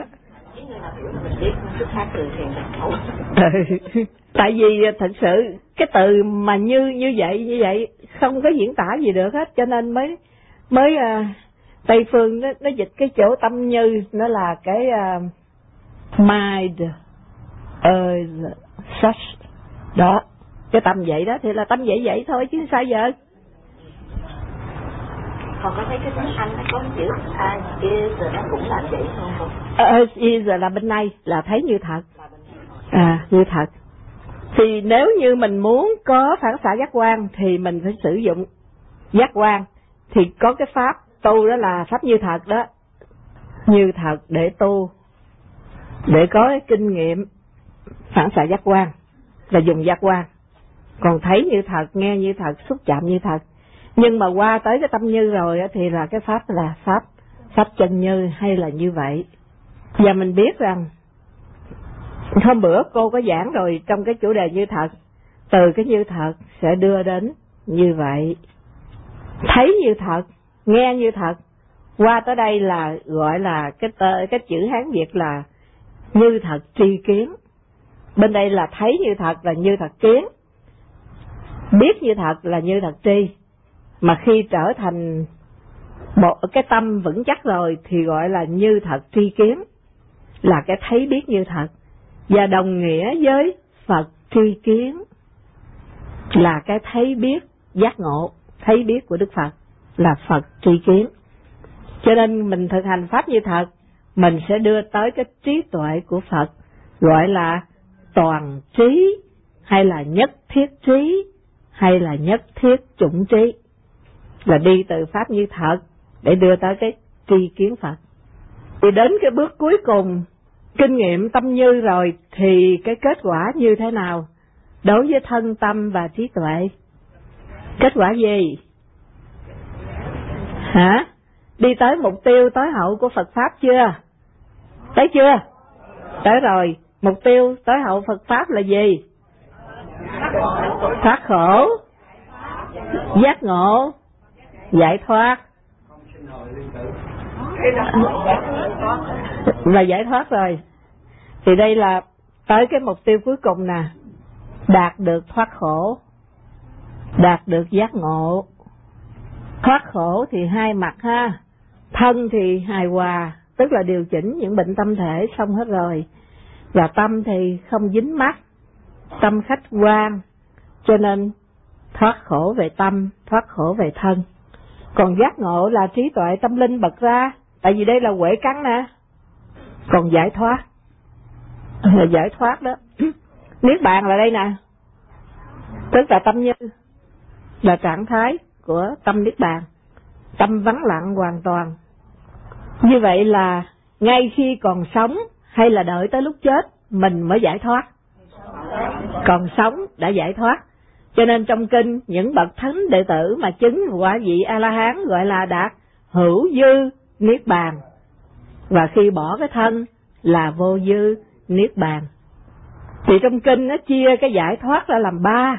Tại vì thật sự cái từ mà như như vậy như vậy không có diễn tả gì được hết, cho nên mới mới uh, Tây phương nó, nó dịch cái chỗ tâm như nó là cái uh, mind uh, such đó, cái tâm vậy đó thì là tâm vậy vậy thôi chứ sao giờ. Còn có thấy cái tiếng Anh nó có chữ as is rồi nó cũng là vậy không? As is là bên này là thấy như thật, à như thật. Thì nếu như mình muốn có phản xạ giác quan thì mình phải sử dụng giác quan, thì có cái pháp tu đó là pháp như thật đó, như thật để tu, để có cái kinh nghiệm phản xạ giác quan là dùng giác quan. Còn thấy như thật, nghe như thật, xúc chạm như thật. Nhưng mà qua tới cái tâm như rồi thì là cái pháp là pháp pháp chân như hay là như vậy. Và mình biết rằng hôm bữa cô có giảng rồi, trong cái chủ đề như thật, từ cái như thật sẽ đưa đến như vậy. Thấy như thật, nghe như thật, qua tới đây là gọi là cái tờ, cái chữ Hán Việt là như thật tri kiến. Bên đây là thấy như thật là như thật kiến, biết như thật là như thật tri. Mà khi trở thành một cái tâm vững chắc rồi thì gọi là như thật tri kiến, là cái thấy biết như thật. Và đồng nghĩa với Phật tri kiến là cái thấy biết giác ngộ, thấy biết của Đức Phật là Phật tri kiến. Cho nên mình thực hành pháp như thật, mình sẽ đưa tới cái trí tuệ của Phật, gọi là toàn trí, hay là nhất thiết trí, hay là nhất thiết chủng trí, là đi từ pháp như thật để đưa tới cái tri kiến Phật. Thì đến cái bước cuối cùng, kinh nghiệm tâm như rồi thì cái kết quả như thế nào đối với thân tâm và trí tuệ? Kết quả gì? Hả? Đi tới mục tiêu tối hậu của Phật Pháp chưa? Tới chưa? Tới rồi. Mục tiêu tối hậu Phật Pháp là gì? Thoát khổ, giác ngộ, giải thoát. Là giải thoát rồi. Thì đây là tới cái mục tiêu cuối cùng nè, đạt được thoát khổ, đạt được giác ngộ. Thoát khổ thì hai mặt ha, thân thì hài hòa, tức là điều chỉnh những bệnh tâm thể xong hết rồi, và tâm thì không dính mắc, tâm khách quan, cho nên thoát khổ về tâm, thoát khổ về thân. Còn giác ngộ là trí tuệ tâm linh bật ra, tại vì đây là huệ căn nè. Còn giải thoát là giải thoát đó. Niết bàn là đây nè, tức là tâm như, là trạng thái của tâm niết bàn, tâm vắng lặng hoàn toàn. Như vậy là ngay khi còn sống hay là đợi tới lúc chết mình mới giải thoát? Còn sống đã giải thoát. Cho nên trong kinh những bậc thánh đệ tử mà chứng quả vị A-la-hán gọi là đạt hữu dư niết bàn, và khi bỏ cái thân là vô dư niết bàn. Thì trong kinh nó chia cái giải thoát ra làm ba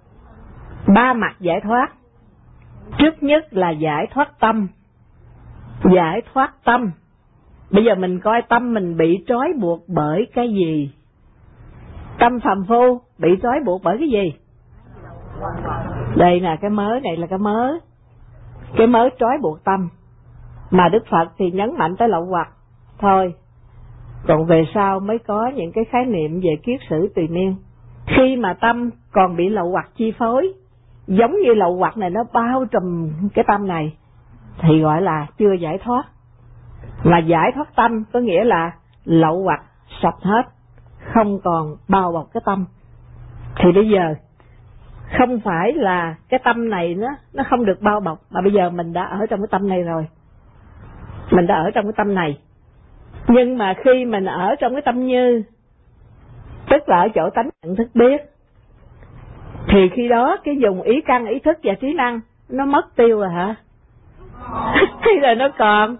ba mặt giải thoát. Trước nhất là giải thoát tâm. Giải thoát tâm, bây giờ mình coi tâm mình bị trói buộc bởi cái gì? Tâm phàm phu bị trói buộc bởi cái gì? Đây là cái mớ, này là cái mớ, cái mớ trói buộc tâm. Mà Đức Phật thì nhấn mạnh tới lậu hoặc thôi. Còn về sau mới có những cái khái niệm về kiết sử tùy niên. Khi mà tâm còn bị lậu hoặc chi phối, giống như lậu hoặc này nó bao trùm cái tâm này, thì gọi là chưa giải thoát. Mà giải thoát tâm có nghĩa là lậu hoặc sạch hết, không còn bao bọc cái tâm. Thì bây giờ không phải là cái tâm này nó nó không được bao bọc, mà bây giờ mình đã ở trong cái tâm này rồi. Mình đã ở trong cái tâm này. Nhưng mà khi mình ở trong cái tâm như, tức là ở chỗ tánh nhận thức biết, thì khi đó cái dùng ý căn, ý thức và trí năng nó mất tiêu rồi hả? Hay là nó còn?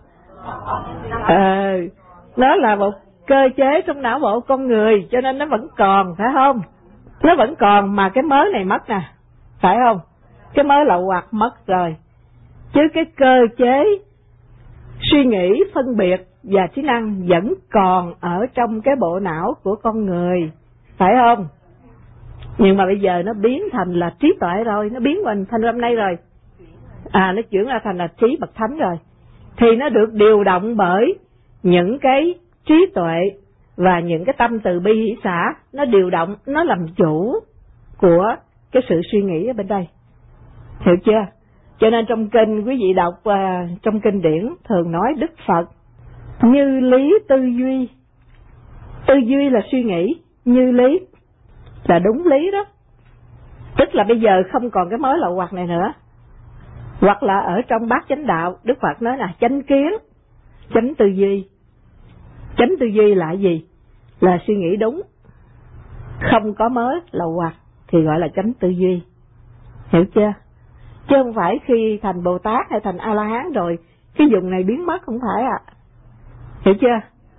Ờ, nó là một cơ chế trong não bộ con người, cho nên nó vẫn còn, phải không? Nó vẫn còn, mà cái mớ này mất nè. phải không? Cái mới lậu hoặc mất rồi, chứ cái cơ chế suy nghĩ, phân biệt và trí năng vẫn còn ở trong cái bộ não của con người, phải không? Nhưng mà bây giờ nó biến thành là trí tuệ rồi, nó biến mình thành hôm nay rồi, à nó chuyển ra thành là trí bậc thánh rồi, thì nó được điều động bởi những cái trí tuệ và những cái tâm từ bi hỷ xả, nó điều động, nó làm chủ của cái sự suy nghĩ ở bên đây, hiểu chưa? Cho nên trong kinh quý vị đọc uh, trong kinh điển thường nói Đức Phật như lý tư duy. Tư duy là suy nghĩ, như lý là đúng lý đó. Tức là bây giờ không còn cái mối lậu hoặc này nữa. Hoặc là ở trong bát chánh đạo, Đức Phật nói là chánh kiến, chánh tư duy. Chánh tư duy là gì? Là suy nghĩ đúng, không có mối lậu hoặc thì gọi là chánh tư duy, hiểu chưa? Chứ không phải khi thành Bồ Tát hay thành A-la-hán rồi cái vùng này biến mất, không phải ạ. À. Hiểu chưa?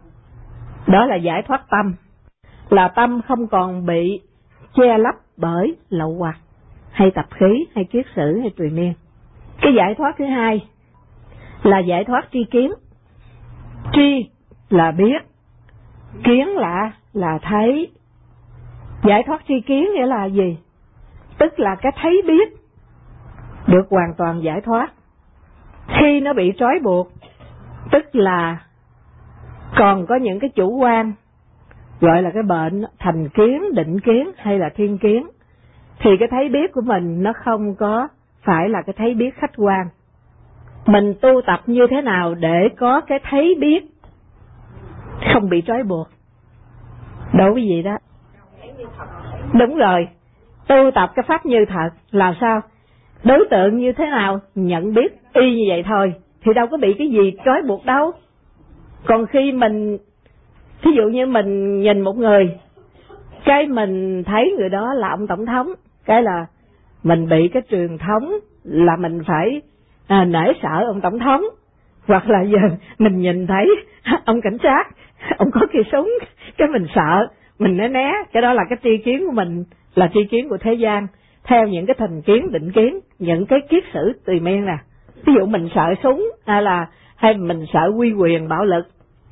Đó là giải thoát tâm, là tâm không còn bị che lấp bởi lậu hoặc hay tập khí hay kiết sử hay tùy miên. Cái giải thoát thứ hai là giải thoát tri kiến. Tri là biết, kiến là là thấy. Giải thoát tri kiến nghĩa là gì? Tức là cái thấy biết được hoàn toàn giải thoát. Khi nó bị trói buộc, tức là còn có những cái chủ quan, gọi là cái bệnh thành kiến, định kiến hay là thiên kiến, thì cái thấy biết của mình nó không có phải là cái thấy biết khách quan. Mình tu tập như thế nào để có cái thấy biết không bị trói buộc? Đối với gì đó? Đúng rồi, tu tập cái pháp như thật là sao? Đối tượng như thế nào nhận biết y như vậy thôi, thì đâu có bị cái gì trói buộc đâu. Còn khi mình, thí dụ như mình nhìn một người, cái mình thấy người đó là ông tổng thống, cái là mình bị cái truyền thống là mình phải à, nể sợ ông tổng thống. Hoặc là giờ mình nhìn thấy ông cảnh sát, ông có cây súng, cái mình sợ, mình né né. Cái đó là cái tri kiến của mình, là tri kiến của thế gian, theo những cái thành kiến, định kiến, những cái kiết sử tùy miên nè. Ví dụ mình sợ súng hay là hay mình sợ uy quyền bạo lực,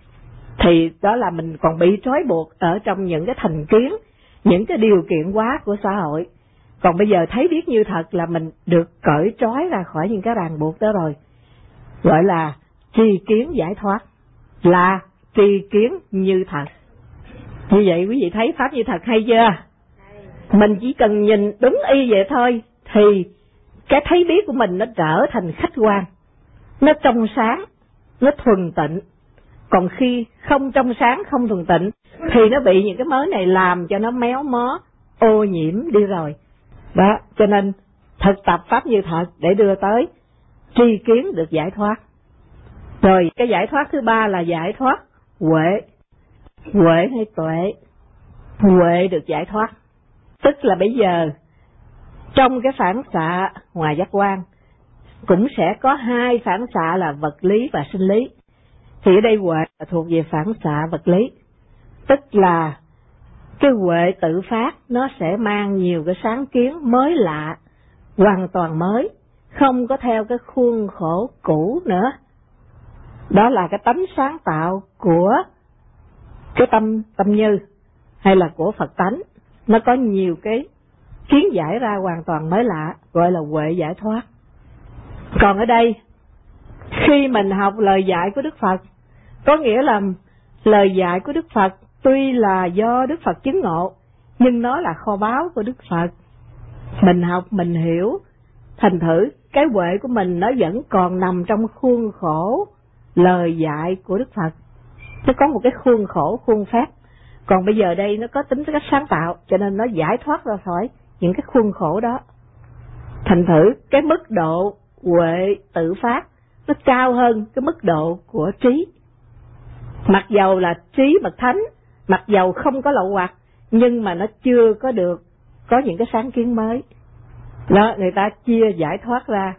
thì đó là mình còn bị trói buộc ở trong những cái thành kiến, những cái điều kiện hóa của xã hội. Còn bây giờ thấy biết như thật là mình được cởi trói ra khỏi những cái ràng buộc đó rồi, gọi là tri kiến giải thoát, là tri kiến như thật. Như vậy quý vị thấy pháp như thật hay chưa? Mình chỉ cần nhìn đúng y vậy thôi thì cái thấy biết của mình nó trở thành khách quan, nó trong sáng, nó thuần tịnh. Còn khi không trong sáng, không thuần tịnh thì nó bị những cái mớ này làm cho nó méo mó, ô nhiễm đi rồi. Đó, cho nên thực tập pháp như thật để đưa tới tri kiến được giải thoát. Rồi cái giải thoát thứ ba là giải thoát huệ. Huệ hay tuệ? Huệ được giải thoát, tức là bây giờ trong cái phản xạ ngoài giác quan cũng sẽ có hai phản xạ là vật lý và sinh lý. Thì ở đây huệ là thuộc về phản xạ vật lý, tức là cái huệ tự phát nó sẽ mang nhiều cái sáng kiến mới lạ, hoàn toàn mới, không có theo cái khuôn khổ cũ nữa. Đó là cái tánh sáng tạo của cái tâm tâm như hay là của Phật tánh, nó có nhiều cái kiến giải ra hoàn toàn mới lạ, gọi là huệ giải thoát. Còn ở đây khi mình học lời dạy của Đức Phật, có nghĩa là lời dạy của Đức Phật tuy là do Đức Phật chứng ngộ, nhưng nó là kho báu của Đức Phật. Mình học, mình hiểu, thành thử cái huệ của mình nó vẫn còn nằm trong khuôn khổ lời dạy của Đức Phật. Nó có một cái khuôn khổ, khuôn phép. Còn bây giờ đây nó có tính cách sáng tạo, cho nên nó giải thoát ra khỏi những cái khuôn khổ đó. Thành thử cái mức độ huệ tự phát nó cao hơn cái mức độ của trí. Mặc dầu là trí bậc thánh, mặc dầu không có lậu hoặc, nhưng mà nó chưa có được có những cái sáng kiến mới. Đó, người ta chia giải thoát ra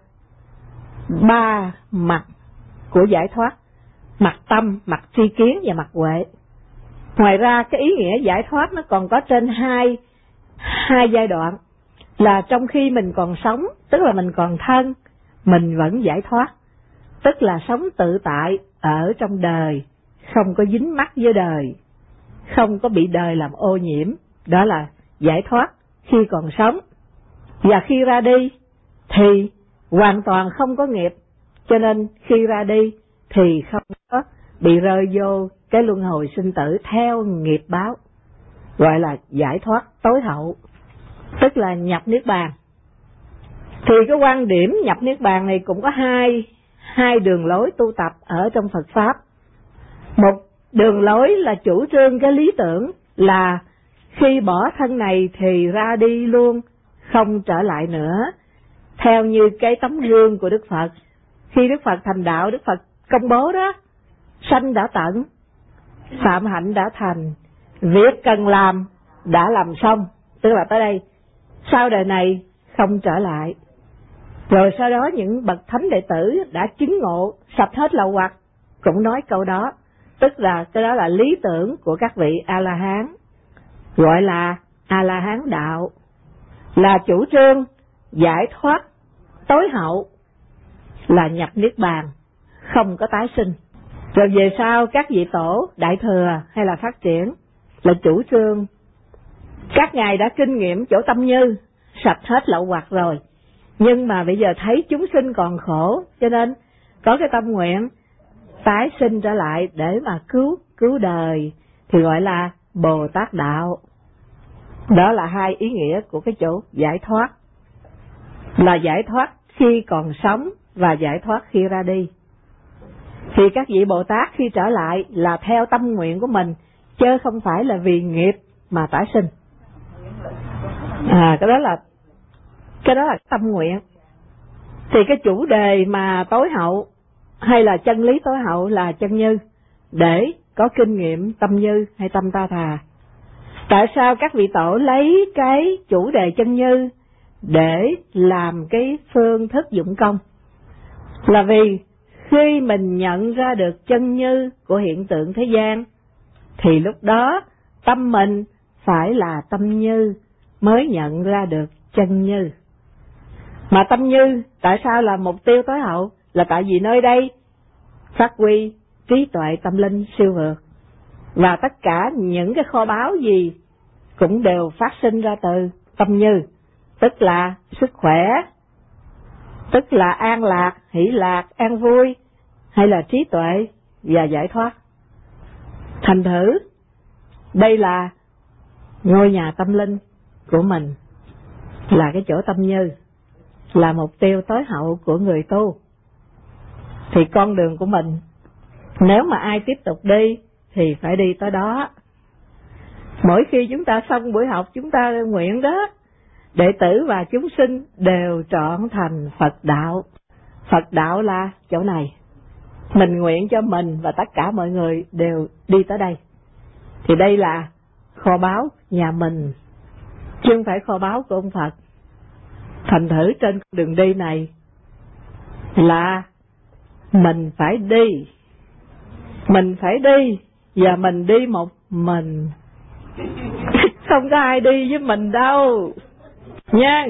ba mặt của giải thoát: mặt tâm, mặt tri kiến và mặt huệ. Ngoài ra cái ý nghĩa giải thoát nó còn có trên hai hai giai đoạn. là trong khi mình còn sống, tức là mình còn thân, mình vẫn giải thoát, tức là sống tự tại ở trong đời, không có dính mắc với đời, không có bị đời làm ô nhiễm, đó là giải thoát khi còn sống. Và khi ra đi thì hoàn toàn không có nghiệp, cho nên khi ra đi thì không có bị rơi vô cái luân hồi sinh tử theo nghiệp báo, gọi là giải thoát tối hậu, tức là nhập niết bàn. Thì cái quan điểm nhập niết bàn này cũng có hai hai đường lối tu tập ở trong Phật pháp. Một đường lối là chủ trương cái lý tưởng là khi bỏ thân này thì ra đi luôn, không trở lại nữa, theo như cái tấm gương của Đức Phật. Khi Đức Phật thành đạo, Đức Phật công bố đó, sanh đã tận, phạm hạnh đã thành, việc cần làm đã làm xong, tức là tới đây, sau đời này không trở lại. Rồi sau đó những bậc thánh đệ tử đã chứng ngộ sạch hết lậu hoặc cũng nói câu đó, tức là cái đó là lý tưởng của các vị A-la-hán, gọi là A-la-hán đạo, là chủ trương giải thoát tối hậu, là nhập niết bàn, không có tái sinh. Rồi về sau các vị tổ đại thừa hay là phát triển là chủ trương các ngài đã kinh nghiệm chỗ tâm như, sạch hết lậu hoặc rồi, nhưng mà bây giờ thấy chúng sinh còn khổ, cho nên có cái tâm nguyện tái sinh trở lại để mà cứu cứu đời, thì gọi là Bồ Tát đạo. Đó là hai ý nghĩa của cái chỗ giải thoát, là giải thoát khi còn sống và giải thoát khi ra đi. Thì các vị Bồ Tát khi trở lại là theo tâm nguyện của mình, chứ không phải là vì nghiệp mà tái sinh. À, cái đó là cái đó là tâm nguyện. Thì cái chủ đề mà tối hậu hay là chân lý tối hậu là chân như, để có kinh nghiệm tâm như hay tâm ta thà. Tại sao các vị tổ lấy cái chủ đề chân như để làm cái phương thức dụng công? Là vì khi mình nhận ra được chân như của hiện tượng thế gian, thì lúc đó tâm mình phải là tâm như mới nhận ra được chân như. Mà tâm như tại sao là mục tiêu tối hậu? Là tại vì nơi đây phát huy trí tuệ tâm linh siêu vượt, và tất cả những cái kho báu gì cũng đều phát sinh ra từ tâm như, tức là sức khỏe, tức là an lạc, hỷ lạc, an vui, hay là trí tuệ và giải thoát. Thành thử đây là ngôi nhà tâm linh của mình, là cái chỗ tâm như, là mục tiêu tối hậu của người tu. Thì con đường của mình, nếu mà ai tiếp tục đi thì phải đi tới đó. Mỗi khi chúng ta xong buổi học, chúng ta nguyện đó, đệ tử và chúng sinh đều trọn thành Phật đạo. Phật đạo là chỗ này. Mình nguyện cho mình và tất cả mọi người đều đi tới đây. Thì đây là kho báu nhà mình, chứ không phải kho báu của ông Phật. Thành thử trên đường đi này là mình phải đi, mình phải đi, và mình đi một mình, không có ai đi với mình đâu nha.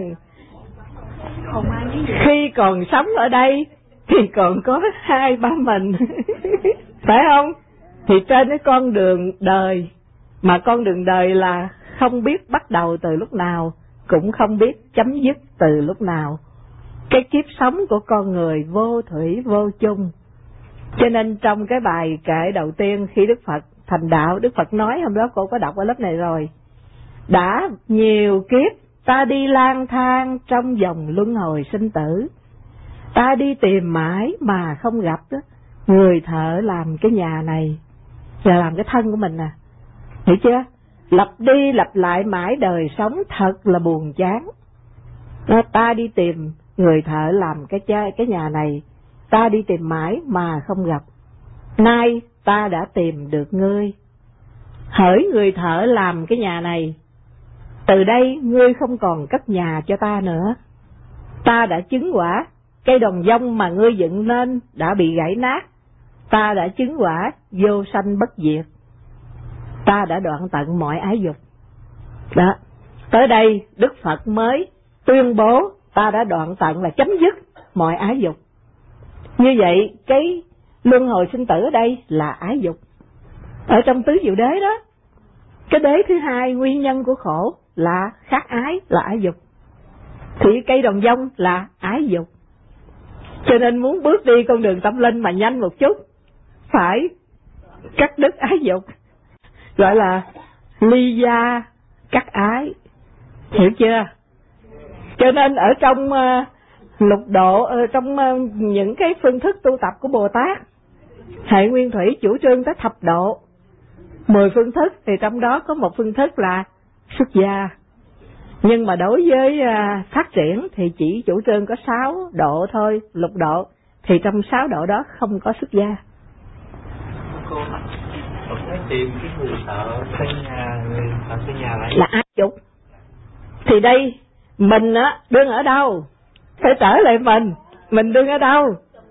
Khi còn sống ở đây thì còn có hai ba mình phải không? Thì trên cái con đường đời, mà con đường đời là không biết bắt đầu từ lúc nào, cũng không biết chấm dứt từ lúc nào. Cái kiếp sống của con người vô thủy vô chung. Cho nên trong cái bài kệ đầu tiên khi Đức Phật thành đạo, Đức Phật nói, hôm đó cô có đọc ở lớp này rồi, đã nhiều kiếp ta đi lang thang trong vòng luân hồi sinh tử, ta đi tìm mãi mà không gặp đó. Người thợ làm cái nhà này là làm cái thân của mình nè, hiểu chưa? Lặp đi lặp lại mãi đời sống thật là buồn chán. Đó, ta đi tìm người thợ làm cái cha, cái nhà này, ta đi tìm mãi mà không gặp. Nay ta đã tìm được ngươi. Hỡi người thợ làm cái nhà này, từ đây ngươi không còn cất nhà cho ta nữa. Ta đã chứng quả, cây đồng vong mà ngươi dựng nên đã bị gãy nát. Ta đã chứng quả vô sanh bất diệt. Ta đã đoạn tận mọi ái dục. Đó, tới đây Đức Phật mới tuyên bố ta đã đoạn tận là chấm dứt mọi ái dục. Như vậy cái luân hồi sinh tử ở đây là ái dục. Ở trong tứ diệu đế đó, cái đế thứ hai nguyên nhân của khổ là khát ái, là ái dục. Thì cây đồng dông là ái dục. Cho nên muốn bước đi con đường tâm linh mà nhanh một chút, phải cắt đứt ái dục, gọi là ly gia cắt ái, hiểu chưa? Cho nên ở trong uh, lục độ, ở trong uh, những cái phương thức tu tập của Bồ Tát, Hệ Nguyên Thủy chủ trương tới thập độ, mười phương thức, thì trong đó có một phương thức là xuất gia. Nhưng mà đối với uh, phát triển thì chỉ chủ trương có sáu độ thôi, lục độ, thì trong sáu độ đó không có xuất gia. Cô Tôi thấy tìm cái người thợ xây nhà, người thợ xây nhà lại là ái dục. Thì đây mình á đương ở đâu? Phải trở lại mình, mình đương ở đâu?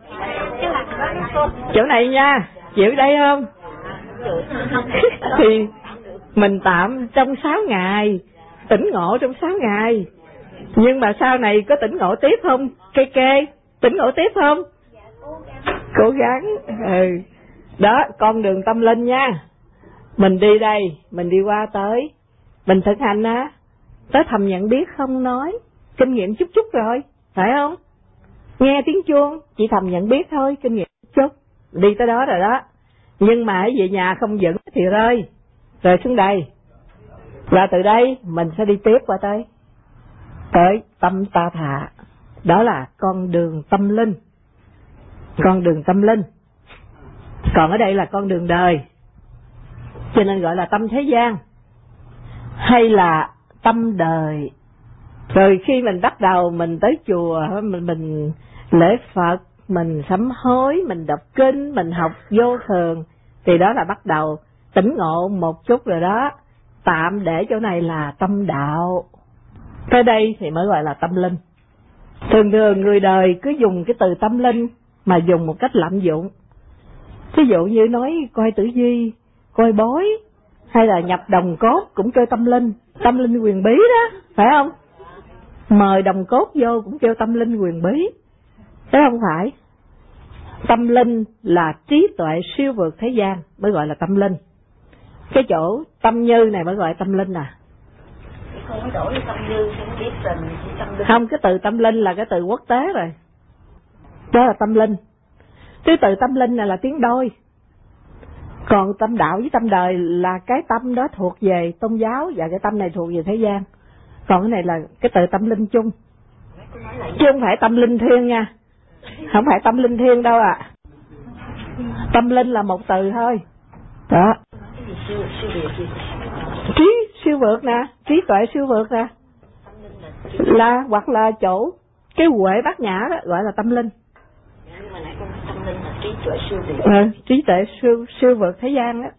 Chỗ này nha, chịu đây không? Thì mình tạm trong sáu ngày, tỉnh ngộ trong sáu ngày. Nhưng mà sau này có tỉnh ngộ tiếp không? Kê kê, tỉnh ngộ tiếp không? Cố gắng. Ừ. Đó, con đường tâm linh nha. Mình đi đây, mình đi qua tới, mình thực hành á, tới thầm nhận biết không nói, kinh nghiệm chút chút rồi, phải không? Nghe tiếng chuông, chỉ thầm nhận biết thôi, kinh nghiệm chút chút, đi tới đó rồi đó. Nhưng mà về nhà không vững thì rơi, rồi xuống đây. Và từ đây mình sẽ đi tiếp qua tới, tới tâm ta thạ. Đó là con đường tâm linh. Con đường tâm linh. Còn ở đây là con đường đời, cho nên gọi là tâm thế gian hay là tâm đời. Rồi khi mình bắt đầu mình tới chùa, mình, mình lễ Phật, mình sám hối, mình đọc kinh, mình học vô thường, thì đó là bắt đầu tỉnh ngộ một chút rồi đó. Tạm để chỗ này là tâm đạo, tới đây thì mới gọi là tâm linh. Thường thường người đời cứ dùng cái từ tâm linh mà dùng một cách lạm dụng. Ví dụ như nói coi tử vi, coi bói, hay là nhập đồng cốt cũng kêu tâm linh, tâm linh quyền bí đó, phải không? Mời đồng cốt vô cũng kêu tâm linh quyền bí, thế không phải. Tâm linh là trí tuệ siêu vượt thế gian mới gọi là tâm linh. Cái chỗ tâm như này mới gọi là tâm linh à. Không có đổi tâm như, không biết rằng tâm linh. Không, cái từ tâm linh là cái từ quốc tế rồi. Đó là tâm linh. Cái từ tâm linh này là tiếng đôi. Còn tâm đạo với tâm đời là cái tâm đó thuộc về tôn giáo, và cái tâm này thuộc về thế gian. Còn cái này là cái từ tâm linh chung, chứ không phải tâm linh thiên nha. Không phải tâm linh thiên đâu ạ. À. Tâm linh là một từ thôi. Đó. Trí siêu vượt nè, trí tuệ siêu vượt nè, là hoặc là chỗ cái huệ bát nhã đó gọi là tâm linh. Trí tuệ siêu vượt. À, trí tuệ siêu siêu vượt thế gian đó.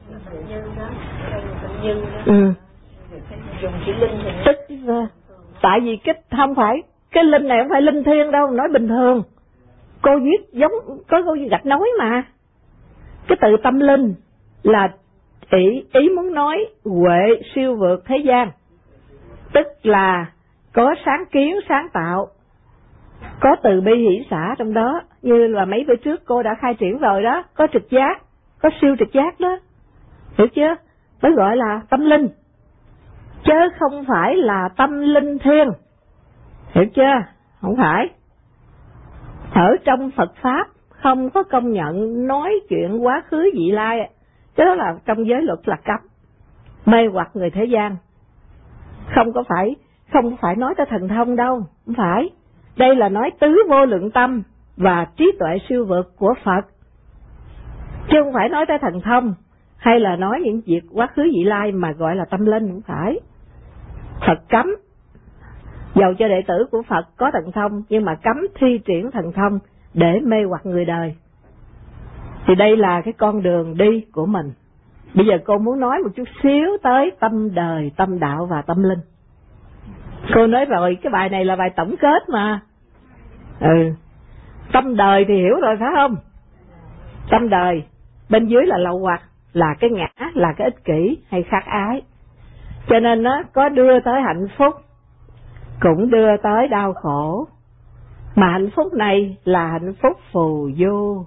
Ừ. Dùng chữ linh thì Tức tại vì cái không phải cái linh này không phải linh thiên đâu, nói bình thường. Cô viết giống có câu gạch nói mà. Cái từ tâm linh là ý ý muốn nói huệ siêu vượt thế gian, tức là có sáng kiến sáng tạo, có từ bi hỷ xả trong đó, như là mấy bữa trước cô đã khai triển rồi đó, có trực giác, có siêu trực giác đó, hiểu chưa? Mới gọi là tâm linh, chứ không phải là tâm linh thiên, hiểu chưa? Không phải. Ở trong Phật Pháp không có công nhận nói chuyện quá khứ vị lai, chứ đó là trong giới luật là cấm, mê hoặc người thế gian. Không có phải, không phải nói tới thần thông đâu, không phải. Đây là nói tứ vô lượng tâm và trí tuệ siêu vượt của Phật, chứ không phải nói tới thần thông hay là nói những việc quá khứ vị lai mà gọi là tâm linh, không phải. Phật cấm, dầu cho đệ tử của Phật có thần thông, nhưng mà cấm thi triển thần thông để mê hoặc người đời. Thì đây là cái con đường đi của mình. Bây giờ cô muốn nói một chút xíu tới tâm đời, tâm đạo và tâm linh. Cô nói rồi, cái bài này là bài tổng kết mà. Ừ. Tâm đời thì hiểu rồi phải không? Tâm đời, bên dưới là lậu hoặc, là cái ngã, là cái ích kỷ hay khát ái. Cho nên nó có đưa tới hạnh phúc cũng đưa tới đau khổ. Mà hạnh phúc này là hạnh phúc phù du,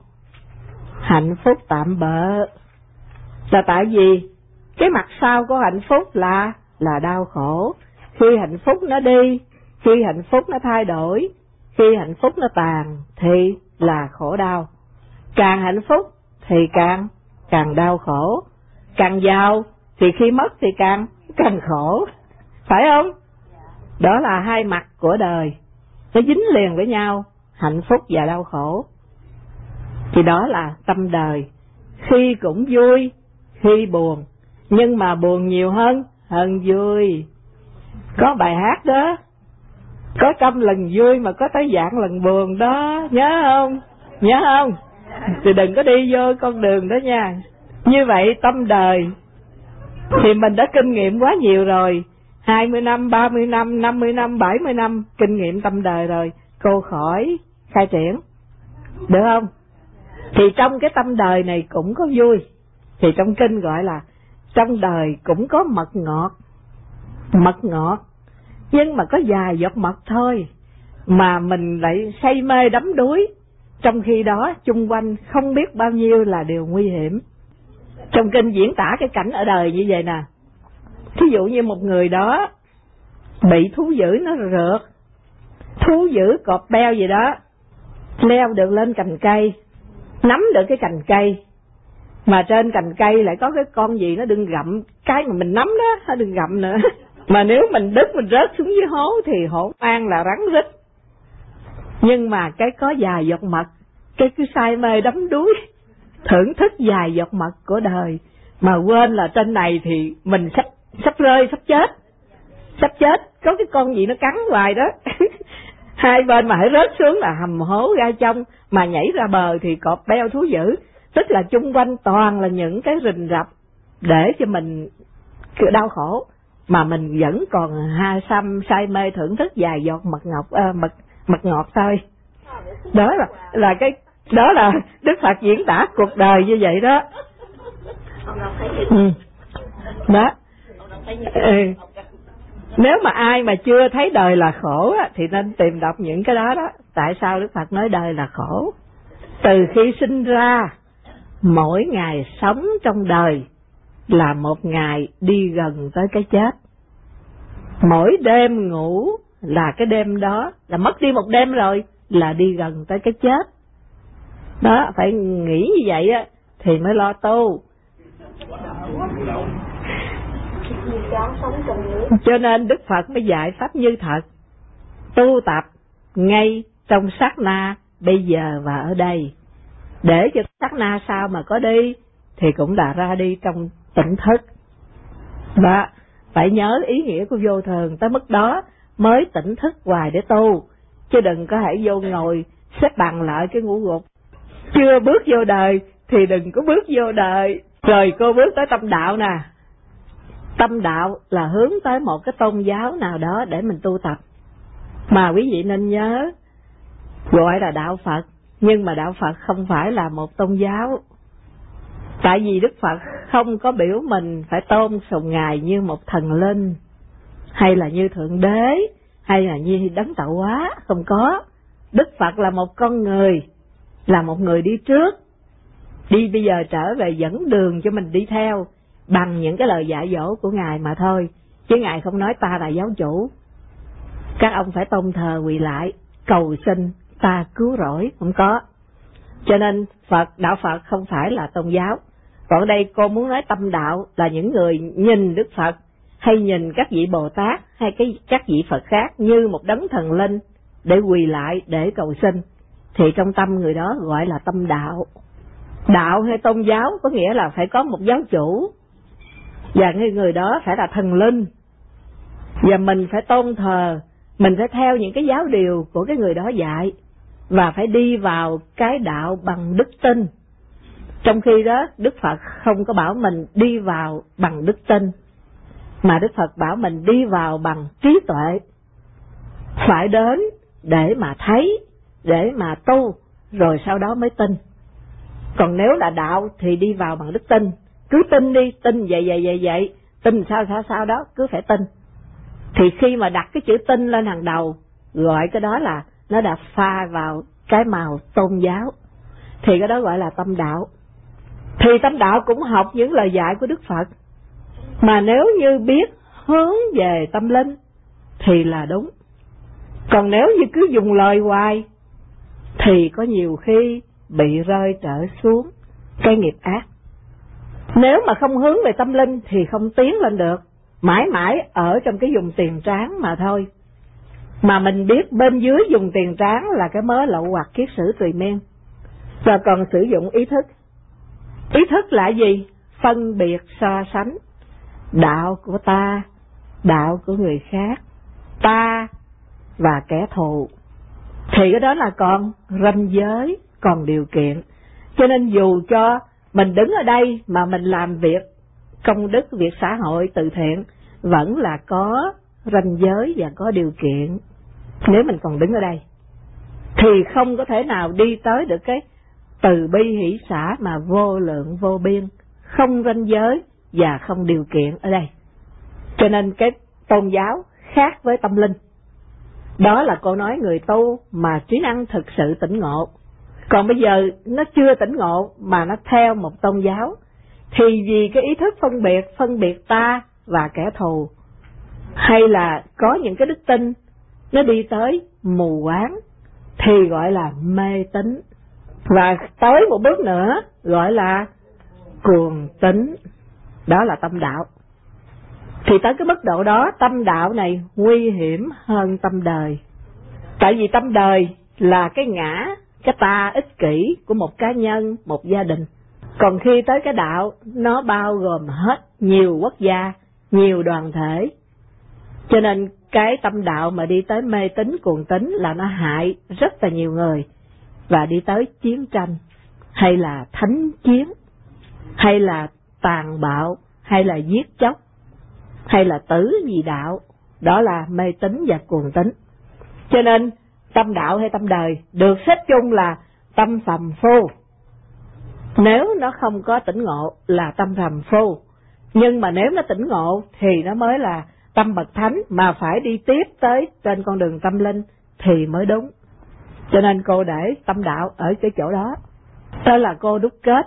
hạnh phúc tạm bợ. Là tại vì cái mặt sau của hạnh phúc là là đau khổ. Khi hạnh phúc nó đi, khi hạnh phúc nó thay đổi, khi hạnh phúc nó tàn thì là khổ đau. Càng hạnh phúc thì càng càng đau khổ, càng giàu thì khi mất thì càng càng khổ, phải không? Đó là hai mặt của đời, nó dính liền với nhau, hạnh phúc và đau khổ. Thì đó là tâm đời, khi cũng vui, khi buồn, nhưng mà buồn nhiều hơn hơn vui. Có bài hát đó, có trăm lần vui mà có tới vạn lần buồn đó, nhớ không? Nhớ không? Thì đừng có đi vô con đường đó nha. Như vậy tâm đời thì mình đã kinh nghiệm quá nhiều rồi, hai mươi năm, ba mươi năm, năm mươi năm, bảy mươi năm kinh nghiệm tâm đời rồi, cô khỏi khai triển, được không? Thì trong cái tâm đời này cũng có vui. Thì trong kinh gọi là trong đời cũng có mật ngọt. Mật ngọt, nhưng mà có vài giọt mật thôi, mà mình lại say mê đắm đuối. Trong khi đó chung quanh không biết bao nhiêu là điều nguy hiểm. Trong kinh diễn tả cái cảnh ở đời như vậy nè. Thí dụ như một người đó bị thú dữ nó rượt, thú dữ cọp beo gì đó, leo được lên cành cây, nắm được cái cành cây, mà trên cành cây lại có cái con gì nó đừng gặm cái mà mình nắm đó, nó đừng gặm nữa. Mà nếu mình đứt mình rớt xuống dưới hố thì hổ mang là rắn rít. Nhưng mà cái có vài giọt mật, cái cứ say mê đắm đuối, thưởng thức vài giọt mật của đời, mà quên là trên này thì mình sắp sắp rơi, sắp chết, sắp chết, có cái con gì nó cắn hoài đó. Hai bên mà hãy rớt xuống là hầm hố ra trong, mà nhảy ra bờ thì cọp beo thú dữ. Tức là chung quanh toàn là những cái rình rập để cho mình đau khổ, mà mình vẫn còn ha xăm say mê thưởng thức vài giọt mật ngọt à, mật mật ngọt thôi. Đó là là cái đó là Đức Phật diễn tả cuộc đời như vậy đó. Ừ. Đó. Ừ. Nếu mà ai mà chưa thấy đời là khổ á, thì nên tìm đọc những cái đó đó. Tại sao Đức Phật nói đời là khổ? Từ khi sinh ra, mỗi ngày sống trong đời là một ngày đi gần tới cái chết. Mỗi đêm ngủ là cái đêm đó, là mất đi một đêm rồi, là đi gần tới cái chết. Đó, phải nghĩ như vậy á thì mới lo tu. Cho nên Đức Phật mới dạy pháp như thật, tu tập ngay trong sát na bây giờ và ở đây, để cho sát na sau mà có đi thì cũng đã ra đi trong tỉnh thức. Đó, phải nhớ ý nghĩa của vô thường, tới mức đó mới tỉnh thức hoài để tu, chứ đừng có hãy vô ngồi xếp bằng lại cái ngủ gục. Chưa bước vô đời thì đừng có bước vô đời. Rồi cô bước tới tâm đạo nè. Tâm đạo là hướng tới một cái tôn giáo nào đó để mình tu tập. Mà quý vị nên nhớ, gọi là đạo Phật, nhưng mà đạo Phật không phải là một tôn giáo. Tại vì Đức Phật không có biểu mình phải tôn sùng Ngài như một thần linh, hay là như Thượng Đế, hay là như Đấng Tạo Hóa, không có. Đức Phật là một con người, là một người đi trước, đi bây giờ trở về dẫn đường cho mình đi theo, bằng những cái lời dạy dỗ của Ngài mà thôi. Chứ Ngài không nói ta là giáo chủ, các ông phải tôn thờ quỳ lại, cầu xin ta cứu rỗi, không có. Cho nên Phật, đạo Phật không phải là tôn giáo. Còn ở đây cô muốn nói tâm đạo là những người nhìn Đức Phật, hay nhìn các vị Bồ Tát, hay cái các vị Phật khác như một đấng thần linh để quỳ lại, để cầu xin, thì trong tâm người đó gọi là tâm đạo. Đạo hay tôn giáo có nghĩa là phải có một giáo chủ, và người người đó phải là thần linh, và mình phải tôn thờ, mình phải theo những cái giáo điều của cái người đó dạy, và phải đi vào cái đạo bằng đức tin. Trong khi đó Đức Phật không có bảo mình đi vào bằng đức tin, mà Đức Phật bảo mình đi vào bằng trí tuệ. Phải đến để mà thấy, để mà tu, rồi sau đó mới tin. Còn nếu là đạo thì đi vào bằng đức tin. Cứ tin đi, tin vậy vậy vậy vậy, tin sao sao sao đó, cứ phải tin. Thì khi mà đặt cái chữ tinh lên hàng đầu, gọi cái đó là nó đã pha vào cái màu tôn giáo, thì cái đó gọi là tâm đạo. Thì tâm đạo cũng học những lời dạy của Đức Phật, mà nếu như biết hướng về tâm linh thì là đúng. Còn nếu như cứ dùng lời hoài thì có nhiều khi bị rơi trở xuống cái nghiệp ác. Nếu mà không hướng về tâm linh thì không tiến lên được, mãi mãi ở trong cái vùng tiền tráng mà thôi. Mà mình biết bên dưới vùng tiền tráng là cái mớ lậu hoặc kiết sử tùy miên, và còn sử dụng ý thức. Ý thức là gì? Phân biệt so sánh đạo của ta, đạo của người khác, ta và kẻ thù. Thì cái đó là còn ranh giới, còn điều kiện. Cho nên dù cho mình đứng ở đây mà mình làm việc công đức, việc xã hội từ thiện, vẫn là có ranh giới và có điều kiện. Nếu mình còn đứng ở đây thì không có thể nào đi tới được cái từ bi hỷ xã mà vô lượng vô biên, không ranh giới và không điều kiện ở đây. Cho nên cái tôn giáo khác với tâm linh. Đó là cô nói người tu mà trí năng thực sự tỉnh ngộ. Còn bây giờ nó chưa tỉnh ngộ mà nó theo một tôn giáo, thì vì cái ý thức phân biệt, phân biệt ta và kẻ thù, hay là có những cái đức tin nó đi tới mù quáng, thì gọi là mê tín. Và tới một bước nữa gọi là cuồng tín. Đó là tâm đạo. Thì tới cái mức độ đó, tâm đạo này nguy hiểm hơn tâm đời. Tại vì tâm đời là cái ngã, cái ta ích kỷ của một cá nhân, một gia đình. Còn khi tới cái đạo, nó bao gồm hết nhiều quốc gia, nhiều đoàn thể. Cho nên cái tâm đạo mà đi tới mê tín, cuồng tín là nó hại rất là nhiều người, và đi tới chiến tranh, hay là thánh chiến, hay là tàn bạo, hay là giết chóc, hay là tử vì đạo. Đó là mê tín và cuồng tín. Cho nên tâm đạo hay tâm đời được xếp chung là tâm phàm phu. Nếu nó không có tỉnh ngộ là tâm phàm phu, nhưng mà nếu nó tỉnh ngộ thì nó mới là tâm bậc thánh, mà phải đi tiếp tới trên con đường tâm linh thì mới đúng. Cho nên cô để tâm đạo ở cái chỗ đó. Đó là cô đúc kết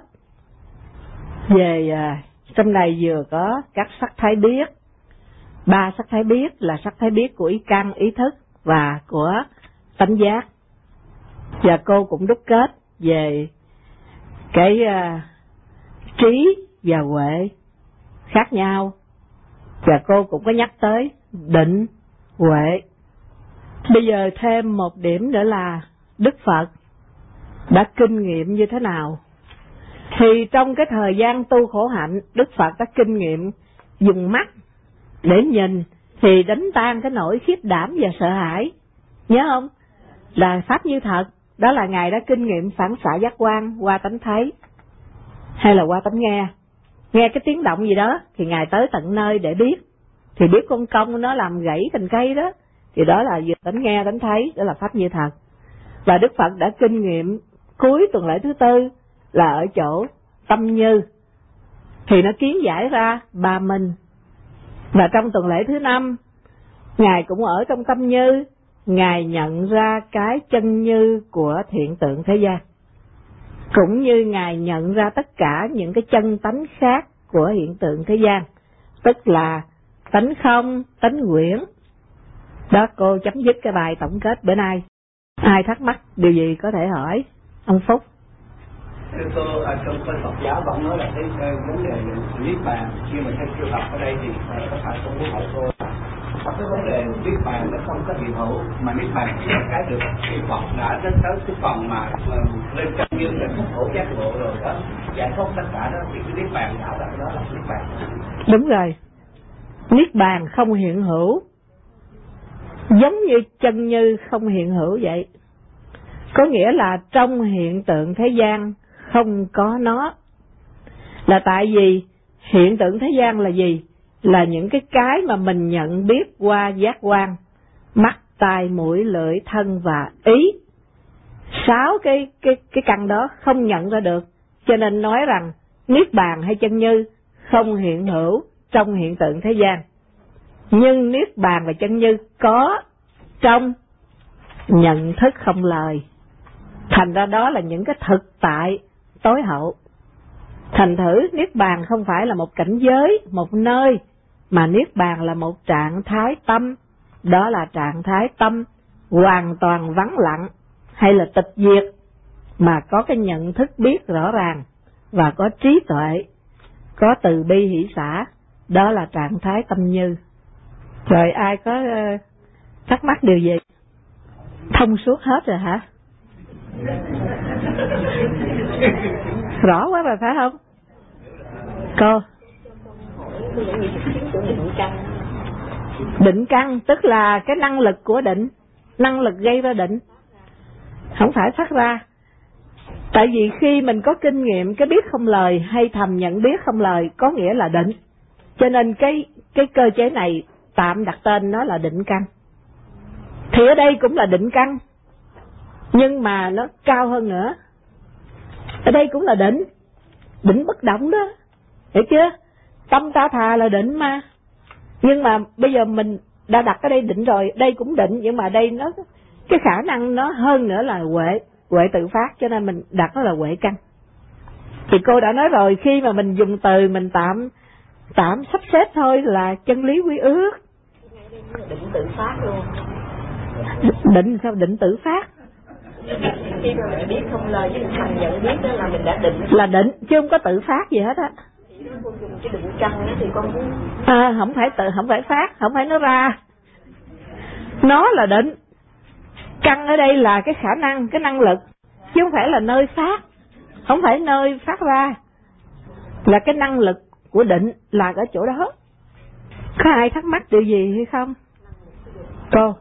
về à, trong này vừa có các sắc thái biết. Ba sắc thái biết là sắc thái biết của ý căn, ý thức và của tánh giác. Và cô cũng đúc kết về cái uh, trí và huệ khác nhau. Và cô cũng có nhắc tới định, huệ. Bây giờ thêm một điểm nữa là Đức Phật đã kinh nghiệm như thế nào. Thì trong cái thời gian tu khổ hạnh, Đức Phật đã kinh nghiệm dùng mắt để nhìn thì đánh tan cái nỗi khiếp đảm và sợ hãi. Nhớ không? Là pháp như thật. Đó là Ngài đã kinh nghiệm phản xạ giác quan qua tánh thấy, hay là qua tánh nghe. Nghe cái tiếng động gì đó thì Ngài tới tận nơi để biết. Thì biết con công nó làm gãy cành cây đó, thì đó là vừa tánh nghe, tánh thấy. Đó là pháp như thật. Và Đức Phật đã kinh nghiệm cuối tuần lễ thứ tư là ở chỗ tâm như, thì nó kiến giải ra ba minh. Và trong tuần lễ thứ năm, Ngài cũng ở trong tâm như, Ngài nhận ra cái chân như của hiện tượng thế gian, cũng như Ngài nhận ra tất cả những cái chân tánh khác của hiện tượng thế gian, tức là tánh không, tánh quyển. Đó, cô chấm dứt cái bài tổng kết bữa nay. Ai thắc mắc điều gì có thể hỏi ông Phúc. Thưa cô, ở trong bên Phật giáo vẫn nói là cái, cái vấn đề niết bàn, nhưng mà theo trường hợp ở đây thì có phải không muốn hỏi cô cái vấn đề niết bàn nó không có hiện hữu, mà niết bàn chỉ là cái được khi Phật đã đến tới cái phần mà lên chân như là thức hữu giác ngộ rồi đó, giải thoát tất cả đó, thì cái niết bàn đã là đó là niết bàn. Đúng rồi, niết bàn không hiện hữu, giống như chân như không hiện hữu vậy. Có nghĩa là trong hiện tượng thế gian không có nó. Là tại vì hiện tượng thế gian là gì? Là những cái cái mà mình nhận biết qua giác quan, mắt, tai, mũi, lưỡi, thân và ý. Sáu cái cái cái căn đó không nhận ra được, cho nên nói rằng niết bàn hay chân như không hiện hữu trong hiện tượng thế gian. Nhưng niết bàn và chân như có trong nhận thức không lời. Thành ra đó là những cái thực tại tối hậu. Thành thử niết bàn không phải là một cảnh giới, một nơi, mà niết bàn là một trạng thái tâm. Đó là trạng thái tâm hoàn toàn vắng lặng hay là tịch diệt, mà có cái nhận thức biết rõ ràng và có trí tuệ, có từ bi hỷ xả. Đó là trạng thái tâm như. Rồi ai có uh, thắc mắc điều gì? Thông suốt hết rồi hả? Rõ quá rồi phải không? Cô? Định căn tức là cái năng lực của định, năng lực gây ra định, không phải phát ra. Tại vì khi mình có kinh nghiệm cái biết không lời hay thầm nhận biết không lời có nghĩa là định. Cho nên cái cái cơ chế này tạm đặt tên nó là định căn. Thì ở đây cũng là định căn, nhưng mà nó cao hơn nữa. Ở đây cũng là định, định bất động đó, hiểu chưa? Tâm ta thà là định mà. Nhưng mà bây giờ mình đã đặt ở đây định rồi, đây cũng định, nhưng mà đây nó cái khả năng nó hơn nữa là huệ, huệ tự phát, cho nên mình đặt nó là huệ căn. Thì cô đã nói rồi, khi mà mình dùng từ mình tạm tạm sắp xếp thôi là chân lý quy ước. Định tự phát luôn. Định sao định tự phát? Khi mà mình biết không lời với thành nhận biết đó là mình đã định. Là định chứ không có tự phát gì hết á. Con dùng cái định căn đó thì con muốn à, không phải tự, không phải phát, không phải nó ra, nó là định. Căn ở đây là cái khả năng, cái năng lực, chứ không phải là nơi phát, không phải nơi phát ra, là cái năng lực của định là ở chỗ đó. Có ai thắc mắc điều gì hay không? Cô?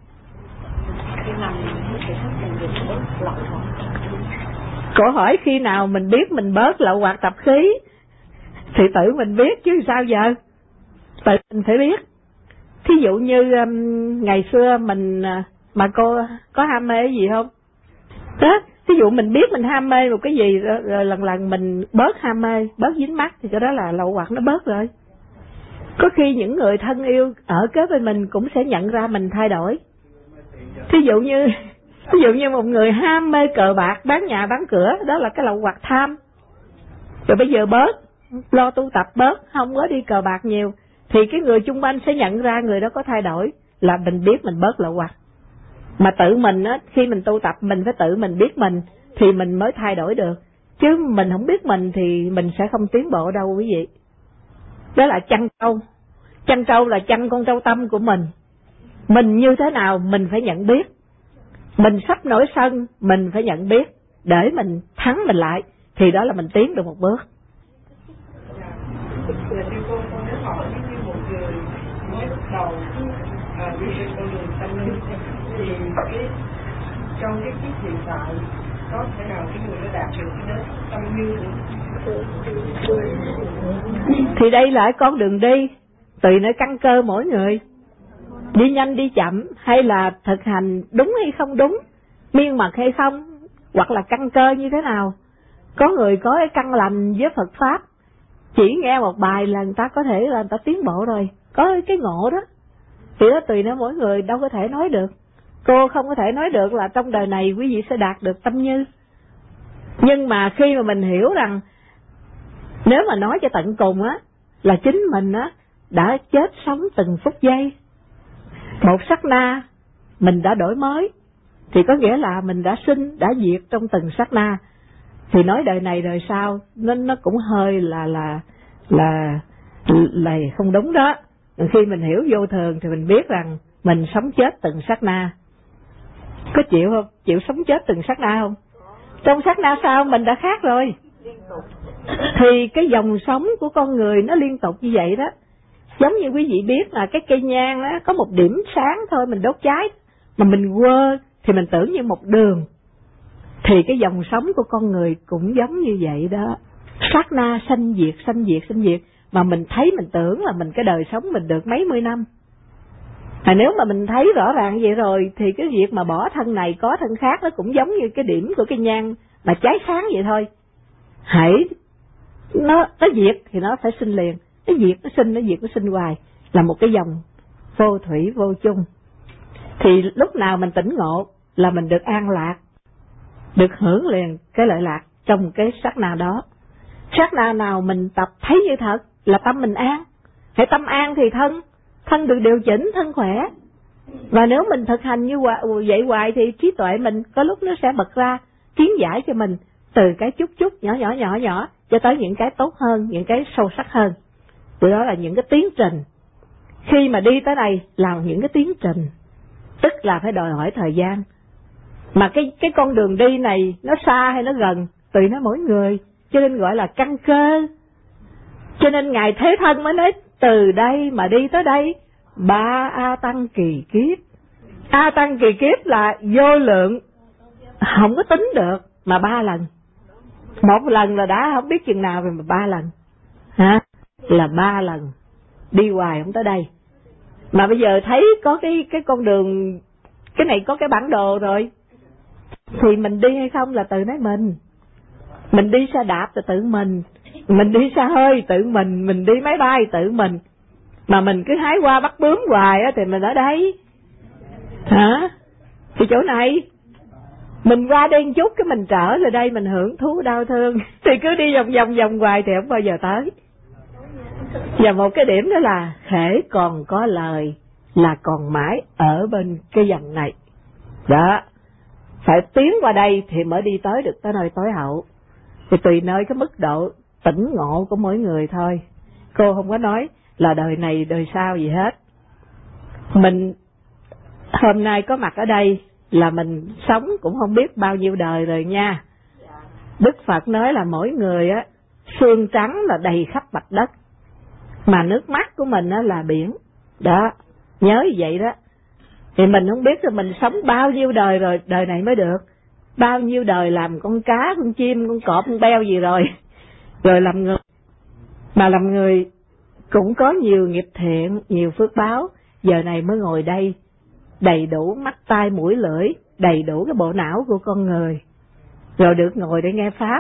Cô hỏi khi nào mình biết mình bớt lậu hoặc tập khí thì tự mình biết chứ sao giờ? Tự mình phải biết. Thí dụ như um, ngày xưa mình mà cô có ham mê gì không? Đó, thí dụ mình biết mình ham mê một cái gì rồi, rồi lần lần mình bớt ham mê, bớt dính mắc thì cái đó là lậu hoặc nó bớt rồi. Có khi những người thân yêu ở kế bên mình cũng sẽ nhận ra mình thay đổi. Thí dụ như Ví dụ như một người ham mê cờ bạc, bán nhà bán cửa, đó là cái lậu hoặc tham. Rồi bây giờ bớt, lo tu tập bớt, không có đi cờ bạc nhiều, thì cái người chung quanh sẽ nhận ra người đó có thay đổi, là mình biết mình bớt lậu hoặc. Mà tự mình á, khi mình tu tập mình phải tự mình biết mình thì mình mới thay đổi được. Chứ mình không biết mình thì mình sẽ không tiến bộ đâu quý vị. Đó là chăn trâu. Chăn trâu là chăn con trâu tâm của mình. Mình như thế nào mình phải nhận biết. Mình sắp nổi sân mình phải nhận biết để mình thắng mình lại, thì đó là mình tiến được một bước. Cô con muốn hỏi như một người mới bắt đầu đi trên con đường tâm linh thì cái trong cái kiếp hiện tại có thể nào cái người đã đạt được cái đến tâm như thì đây là con đường đi tùy nơi căn cơ mỗi người, đi nhanh đi chậm hay là thực hành đúng hay không đúng, miên mật hay không, hoặc là căn cơ như thế nào. Có người có cái căn lành với Phật pháp, chỉ nghe một bài là người ta có thể là người ta tiến bộ rồi, có cái ngộ đó. Thì đó tùy nơi mỗi người, đâu có thể nói được. Cô không có thể nói được là trong đời này quý vị sẽ đạt được tâm như. Nhưng mà khi mà mình hiểu rằng nếu mà nói cho tận cùng á, là chính mình á đã chết sống từng phút giây, một sát na mình đã đổi mới, thì có nghĩa là mình đã sinh, đã diệt trong từng sát na. Thì nói đời này đời sau nên nó cũng hơi là là là là không đúng đó. Khi mình hiểu vô thường thì mình biết rằng mình sống chết từng sát na. Có chịu không? Chịu sống chết từng sát na không? Trong sát na sau mình đã khác rồi. Thì cái dòng sống của con người nó liên tục như vậy đó. Giống như quý vị biết là cái cây nhang đó, có một điểm sáng thôi mình đốt cháy, mà mình quơ thì mình tưởng như một đường. Thì cái dòng sống của con người cũng giống như vậy đó. Sát na sanh diệt, sanh diệt, sanh diệt. Mà mình thấy mình tưởng là mình cái đời sống mình được mấy mươi năm. À, nếu mà mình thấy rõ ràng vậy rồi thì cái việc mà bỏ thân này có thân khác nó cũng giống như cái điểm của cây nhang mà cháy sáng vậy thôi. Hãy nó nó diệt thì nó phải sinh liền, nó diệt nó sinh, nó diệt nó sinh hoài, là một cái dòng vô thủy vô chung. Thì lúc nào mình tỉnh ngộ là mình được an lạc, được hưởng liền cái lợi lạc trong cái sát na đó. Sát na nào mình tập thấy như thật là tâm mình an. Hãy tâm an thì thân, thân được điều chỉnh, thân khỏe. Và nếu mình thực hành như vậy hoài thì trí tuệ mình có lúc nó sẽ bật ra kiến giải cho mình từ cái chút chút nhỏ nhỏ nhỏ nhỏ cho tới những cái tốt hơn, những cái sâu sắc hơn. Từ đó là những cái tiến trình. Khi mà đi tới đây là những cái tiến trình, tức là phải đòi hỏi thời gian. Mà cái cái con đường đi này nó xa hay nó gần tùy nó mỗi người, cho nên gọi là căn cơ. Cho nên Ngài Thế Thân mới nói từ đây mà đi tới đây ba A Tăng kỳ kiếp. A Tăng kỳ kiếp là vô lượng, không có tính được, mà ba lần. Một lần là đã không biết chừng nào rồi mà ba lần. Hả? Là ba lần. Đi hoài không tới đây. Mà bây giờ thấy có cái cái con đường, cái này có cái bản đồ rồi, thì mình đi hay không là tự nói mình. Mình đi xe đạp là tự mình, mình đi xe hơi tự mình, mình đi máy bay tự mình. Mà mình cứ hái qua bắt bướm hoài á thì mình ở đây. Hả? Thì chỗ này mình qua đây một chút cái mình trở lại đây mình hưởng thú đau thương. Thì cứ đi vòng vòng vòng hoài thì không bao giờ tới. Và một cái điểm đó là hễ còn có lời là còn mãi ở bên cái vòng này. Đó. Phải tiến qua đây thì mới đi tới được tới nơi tối hậu. Thì tùy nơi cái mức độ tỉnh ngộ của mỗi người thôi. Cô không có nói là đời này đời sau gì hết. Mình hôm nay có mặt ở đây là mình sống cũng không biết bao nhiêu đời rồi nha. Đức Phật nói là mỗi người á, xương trắng là đầy khắp mặt đất, mà nước mắt của mình á là biển. Đó, nhớ như vậy đó. Thì mình không biết là mình sống bao nhiêu đời rồi, đời này mới được. Bao nhiêu đời làm con cá, con chim, con cọp, con beo gì rồi. Rồi làm người. Mà làm người cũng có nhiều nghiệp thiện, nhiều phước báo. Giờ này mới ngồi đây, đầy đủ mắt tai mũi lưỡi, đầy đủ cái bộ não của con người. Rồi được ngồi để nghe Pháp.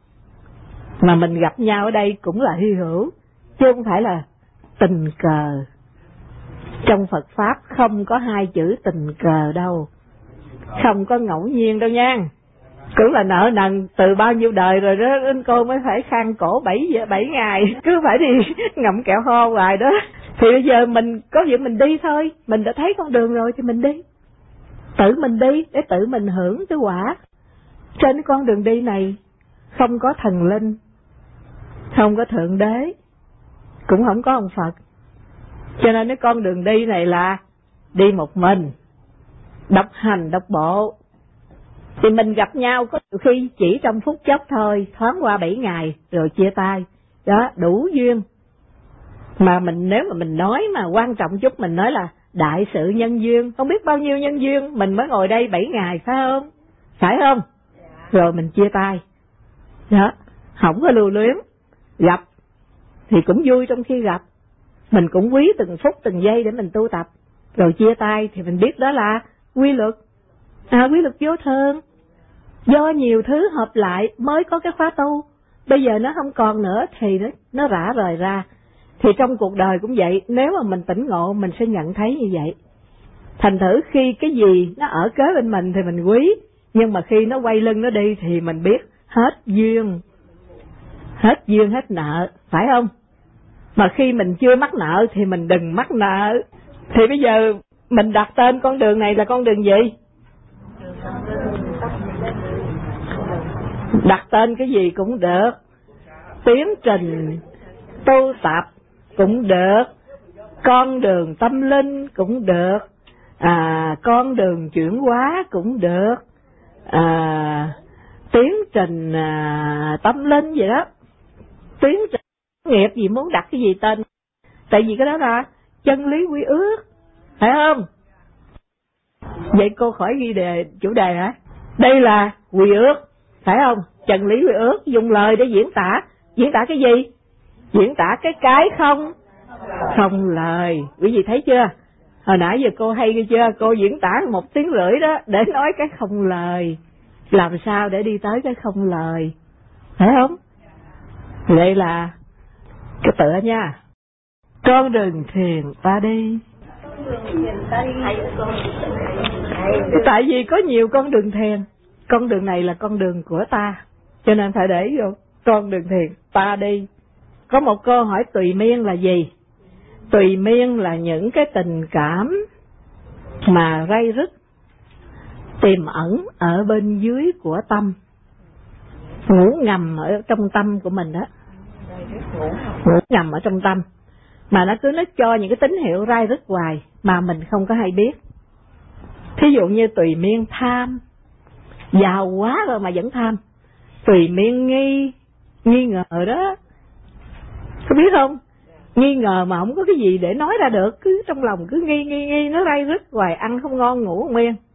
Mà mình gặp nhau ở đây cũng là hy hữu, chứ không phải là tình cờ. Trong Phật Pháp không có hai chữ tình cờ đâu, không có ngẫu nhiên đâu nha. Cũng là nợ nần từ bao nhiêu đời rồi đó, đến cô mới phải khang cổ bảy bảy ngày, cứ phải đi ngậm kẹo ho hoài đó. Thì bây giờ mình có việc mình đi thôi, mình đã thấy con đường rồi thì mình đi. Tự mình đi để tự mình hưởng cái quả. Trên con đường đi này không có thần linh, không có thượng đế, cũng không có ông Phật. Cho nên cái con đường đi này là đi một mình, độc hành độc bộ. Thì mình gặp nhau có khi chỉ trong phút chốc thôi, thoáng qua bảy ngày rồi chia tay. Đó, đủ duyên. Mà mình nếu mà mình nói mà quan trọng chút, mình nói là đại sự nhân duyên. Không biết bao nhiêu nhân duyên mình mới ngồi đây bảy ngày, phải không? Phải không? Rồi mình chia tay. Đó, không có lưu luyến. Gặp thì cũng vui trong khi gặp. Mình cũng quý từng phút từng giây để mình tu tập. Rồi chia tay thì mình biết đó là quy luật. À, quy luật vô thường. Do nhiều thứ hợp lại mới có cái khóa tu. Bây giờ nó không còn nữa thì nó, nó rã rời ra. Thì trong cuộc đời cũng vậy, nếu mà mình tỉnh ngộ mình sẽ nhận thấy như vậy. Thành thử khi cái gì nó ở kế bên mình thì mình quý, nhưng mà khi nó quay lưng nó đi thì mình biết hết duyên. Hết duyên hết nợ, phải không? Mà khi mình chưa mắc nợ thì mình đừng mắc nợ. Thì bây giờ mình đặt tên con đường này là con đường gì? Đặt tên cái gì cũng được. Tiến trình tu tập cũng được, con đường tâm linh cũng được, à, con đường chuyển hóa cũng được, à, tiến trình à, tâm linh gì đó, tiến trình nghiệp gì, muốn đặt cái gì tên. Tại vì cái đó là chân lý quy ước, phải không? Vậy cô khỏi ghi đề chủ đề hả? Đây là quy ước, phải không? Chân lý quy ước, dùng lời để diễn tả. Diễn tả cái gì? Diễn tả cái cái không không lời. Quý vị thấy chưa? Hồi nãy giờ cô hay ghi chưa? Cô diễn tả một tiếng rưỡi đó để nói cái không lời. Làm sao để đi tới cái không lời, phải không? Vậy là cái tựa nha. Con đường thiền ta đi, Tại vì có nhiều con đường thiền, con đường này là con đường của ta, cho nên phải để vô con đường thiền ta đi. Có một câu hỏi tùy miên là gì? Tùy miên là những cái tình cảm mà ray rứt tiềm ẩn ở bên dưới của tâm, ngủ ngầm ở trong tâm của mình đó, ngủ ngầm ở trong tâm, mà nó cứ nó cho những cái tín hiệu ray rứt hoài mà mình không có hay biết. Thí dụ như tùy miên tham, giàu quá rồi mà vẫn tham. Tùy miên nghi, nghi ngờ đó, có biết không? Nghi ngờ mà không có cái gì để nói ra được, cứ trong lòng cứ nghi nghi nghi, nó ray rứt hoài, ăn không ngon ngủ không yên.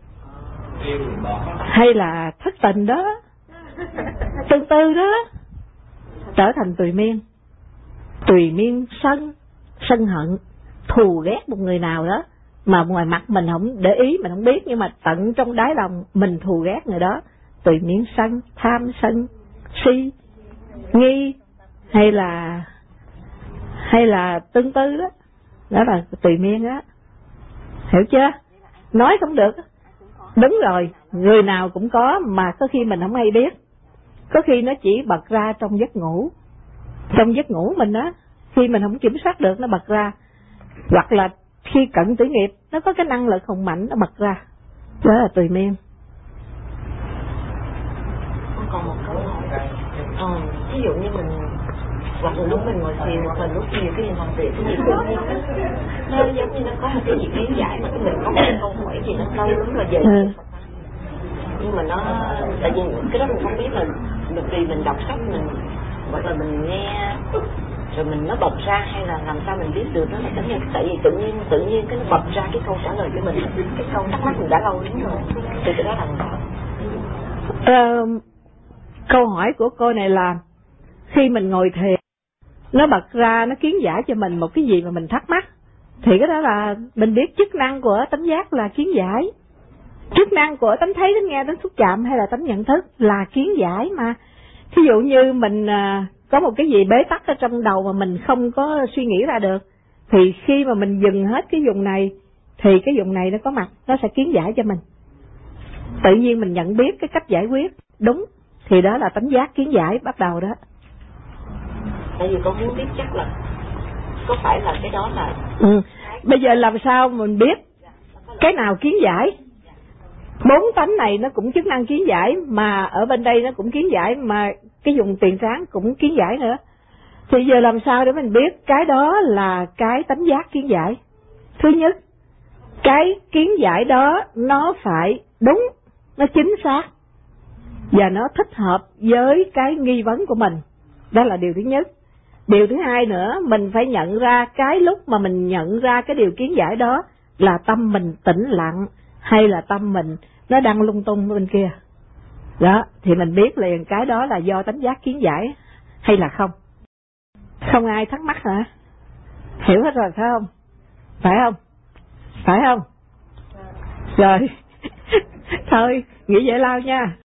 Hay là thất tình đó, tương tư đó, trở thành tùy miên. Tùy miên sân, sân hận, thù ghét một người nào đó mà ngoài mặt mình không để ý, mình không biết, nhưng mà tận trong đáy lòng mình thù ghét người đó. Tùy miên sân, tham sân, si, nghi, hay là hay là tương tư đó, đó là tùy miên đó, hiểu chưa? Nói không được. Đúng rồi, người nào cũng có, mà có khi mình không hay biết, có khi nó chỉ bật ra trong giấc ngủ, trong giấc ngủ mình á, khi mình không kiểm soát được nó bật ra, hoặc là khi cận tử nghiệp nó có cái năng lực hùng mạnh nó bật ra, đó là tùy miên. Còn một câu hỏi, ờ, ví dụ như mình hoặc là lúc mình ngồi thiền, hoặc là lúc nhiều cái mình làm việc cái gì tự nhiên nó giống như nó có một cái gì lý giải mà cái mình có một cái câu hỏi gì nó sâu lắm là về ừ. Nhưng mà nó tại vì cái đó mình không biết là được vì mình đọc sách mình hoặc là mình nghe rồi mình nó bật ra, hay là làm sao mình biết được nó là cái gì? Tại vì tự nhiên tự nhiên cái nó bật ra cái câu trả lời cho mình, cái câu thắc mắc mình đã lâu lắm rồi, từ cái đó là sao? Ờ, câu hỏi của cô này là khi mình ngồi thiền nó bật ra, nó kiến giải cho mình một cái gì mà mình thắc mắc, thì cái đó là mình biết chức năng của tánh giác là kiến giải. Chức năng của tánh thấy, tánh nghe, tánh xúc chạm hay là tánh nhận thức là kiến giải mà. Thí dụ như mình có một cái gì bế tắc ở trong đầu mà mình không có suy nghĩ ra được, thì khi mà mình dừng hết cái vùng này thì cái vùng này nó có mặt, nó sẽ kiến giải cho mình. Tự nhiên mình nhận biết cái cách giải quyết đúng, thì đó là tánh giác kiến giải bắt đầu đó. Tại vì con muốn biết chắc là có phải là cái đó là ừ. Bây giờ làm sao mình biết cái nào kiến giải? Bốn tánh này nó cũng chức năng kiến giải, mà ở bên đây nó cũng kiến giải, mà cái vùng tiền trán cũng kiến giải nữa. Thì giờ làm sao để mình biết cái đó là cái tánh giác kiến giải? Thứ nhất, cái kiến giải đó nó phải đúng, nó chính xác và nó thích hợp với cái nghi vấn của mình. Đó là điều thứ nhất. Điều thứ hai nữa, mình phải nhận ra cái lúc mà mình nhận ra cái điều kiến giải đó là tâm mình tĩnh lặng hay là tâm mình nó đang lung tung bên kia. Đó, thì mình biết liền cái đó là do tánh giác kiến giải hay là không. Không ai thắc mắc hả? Hiểu hết rồi phải không? Phải không? Phải không? Rồi, thôi, nghỉ giải lao nha.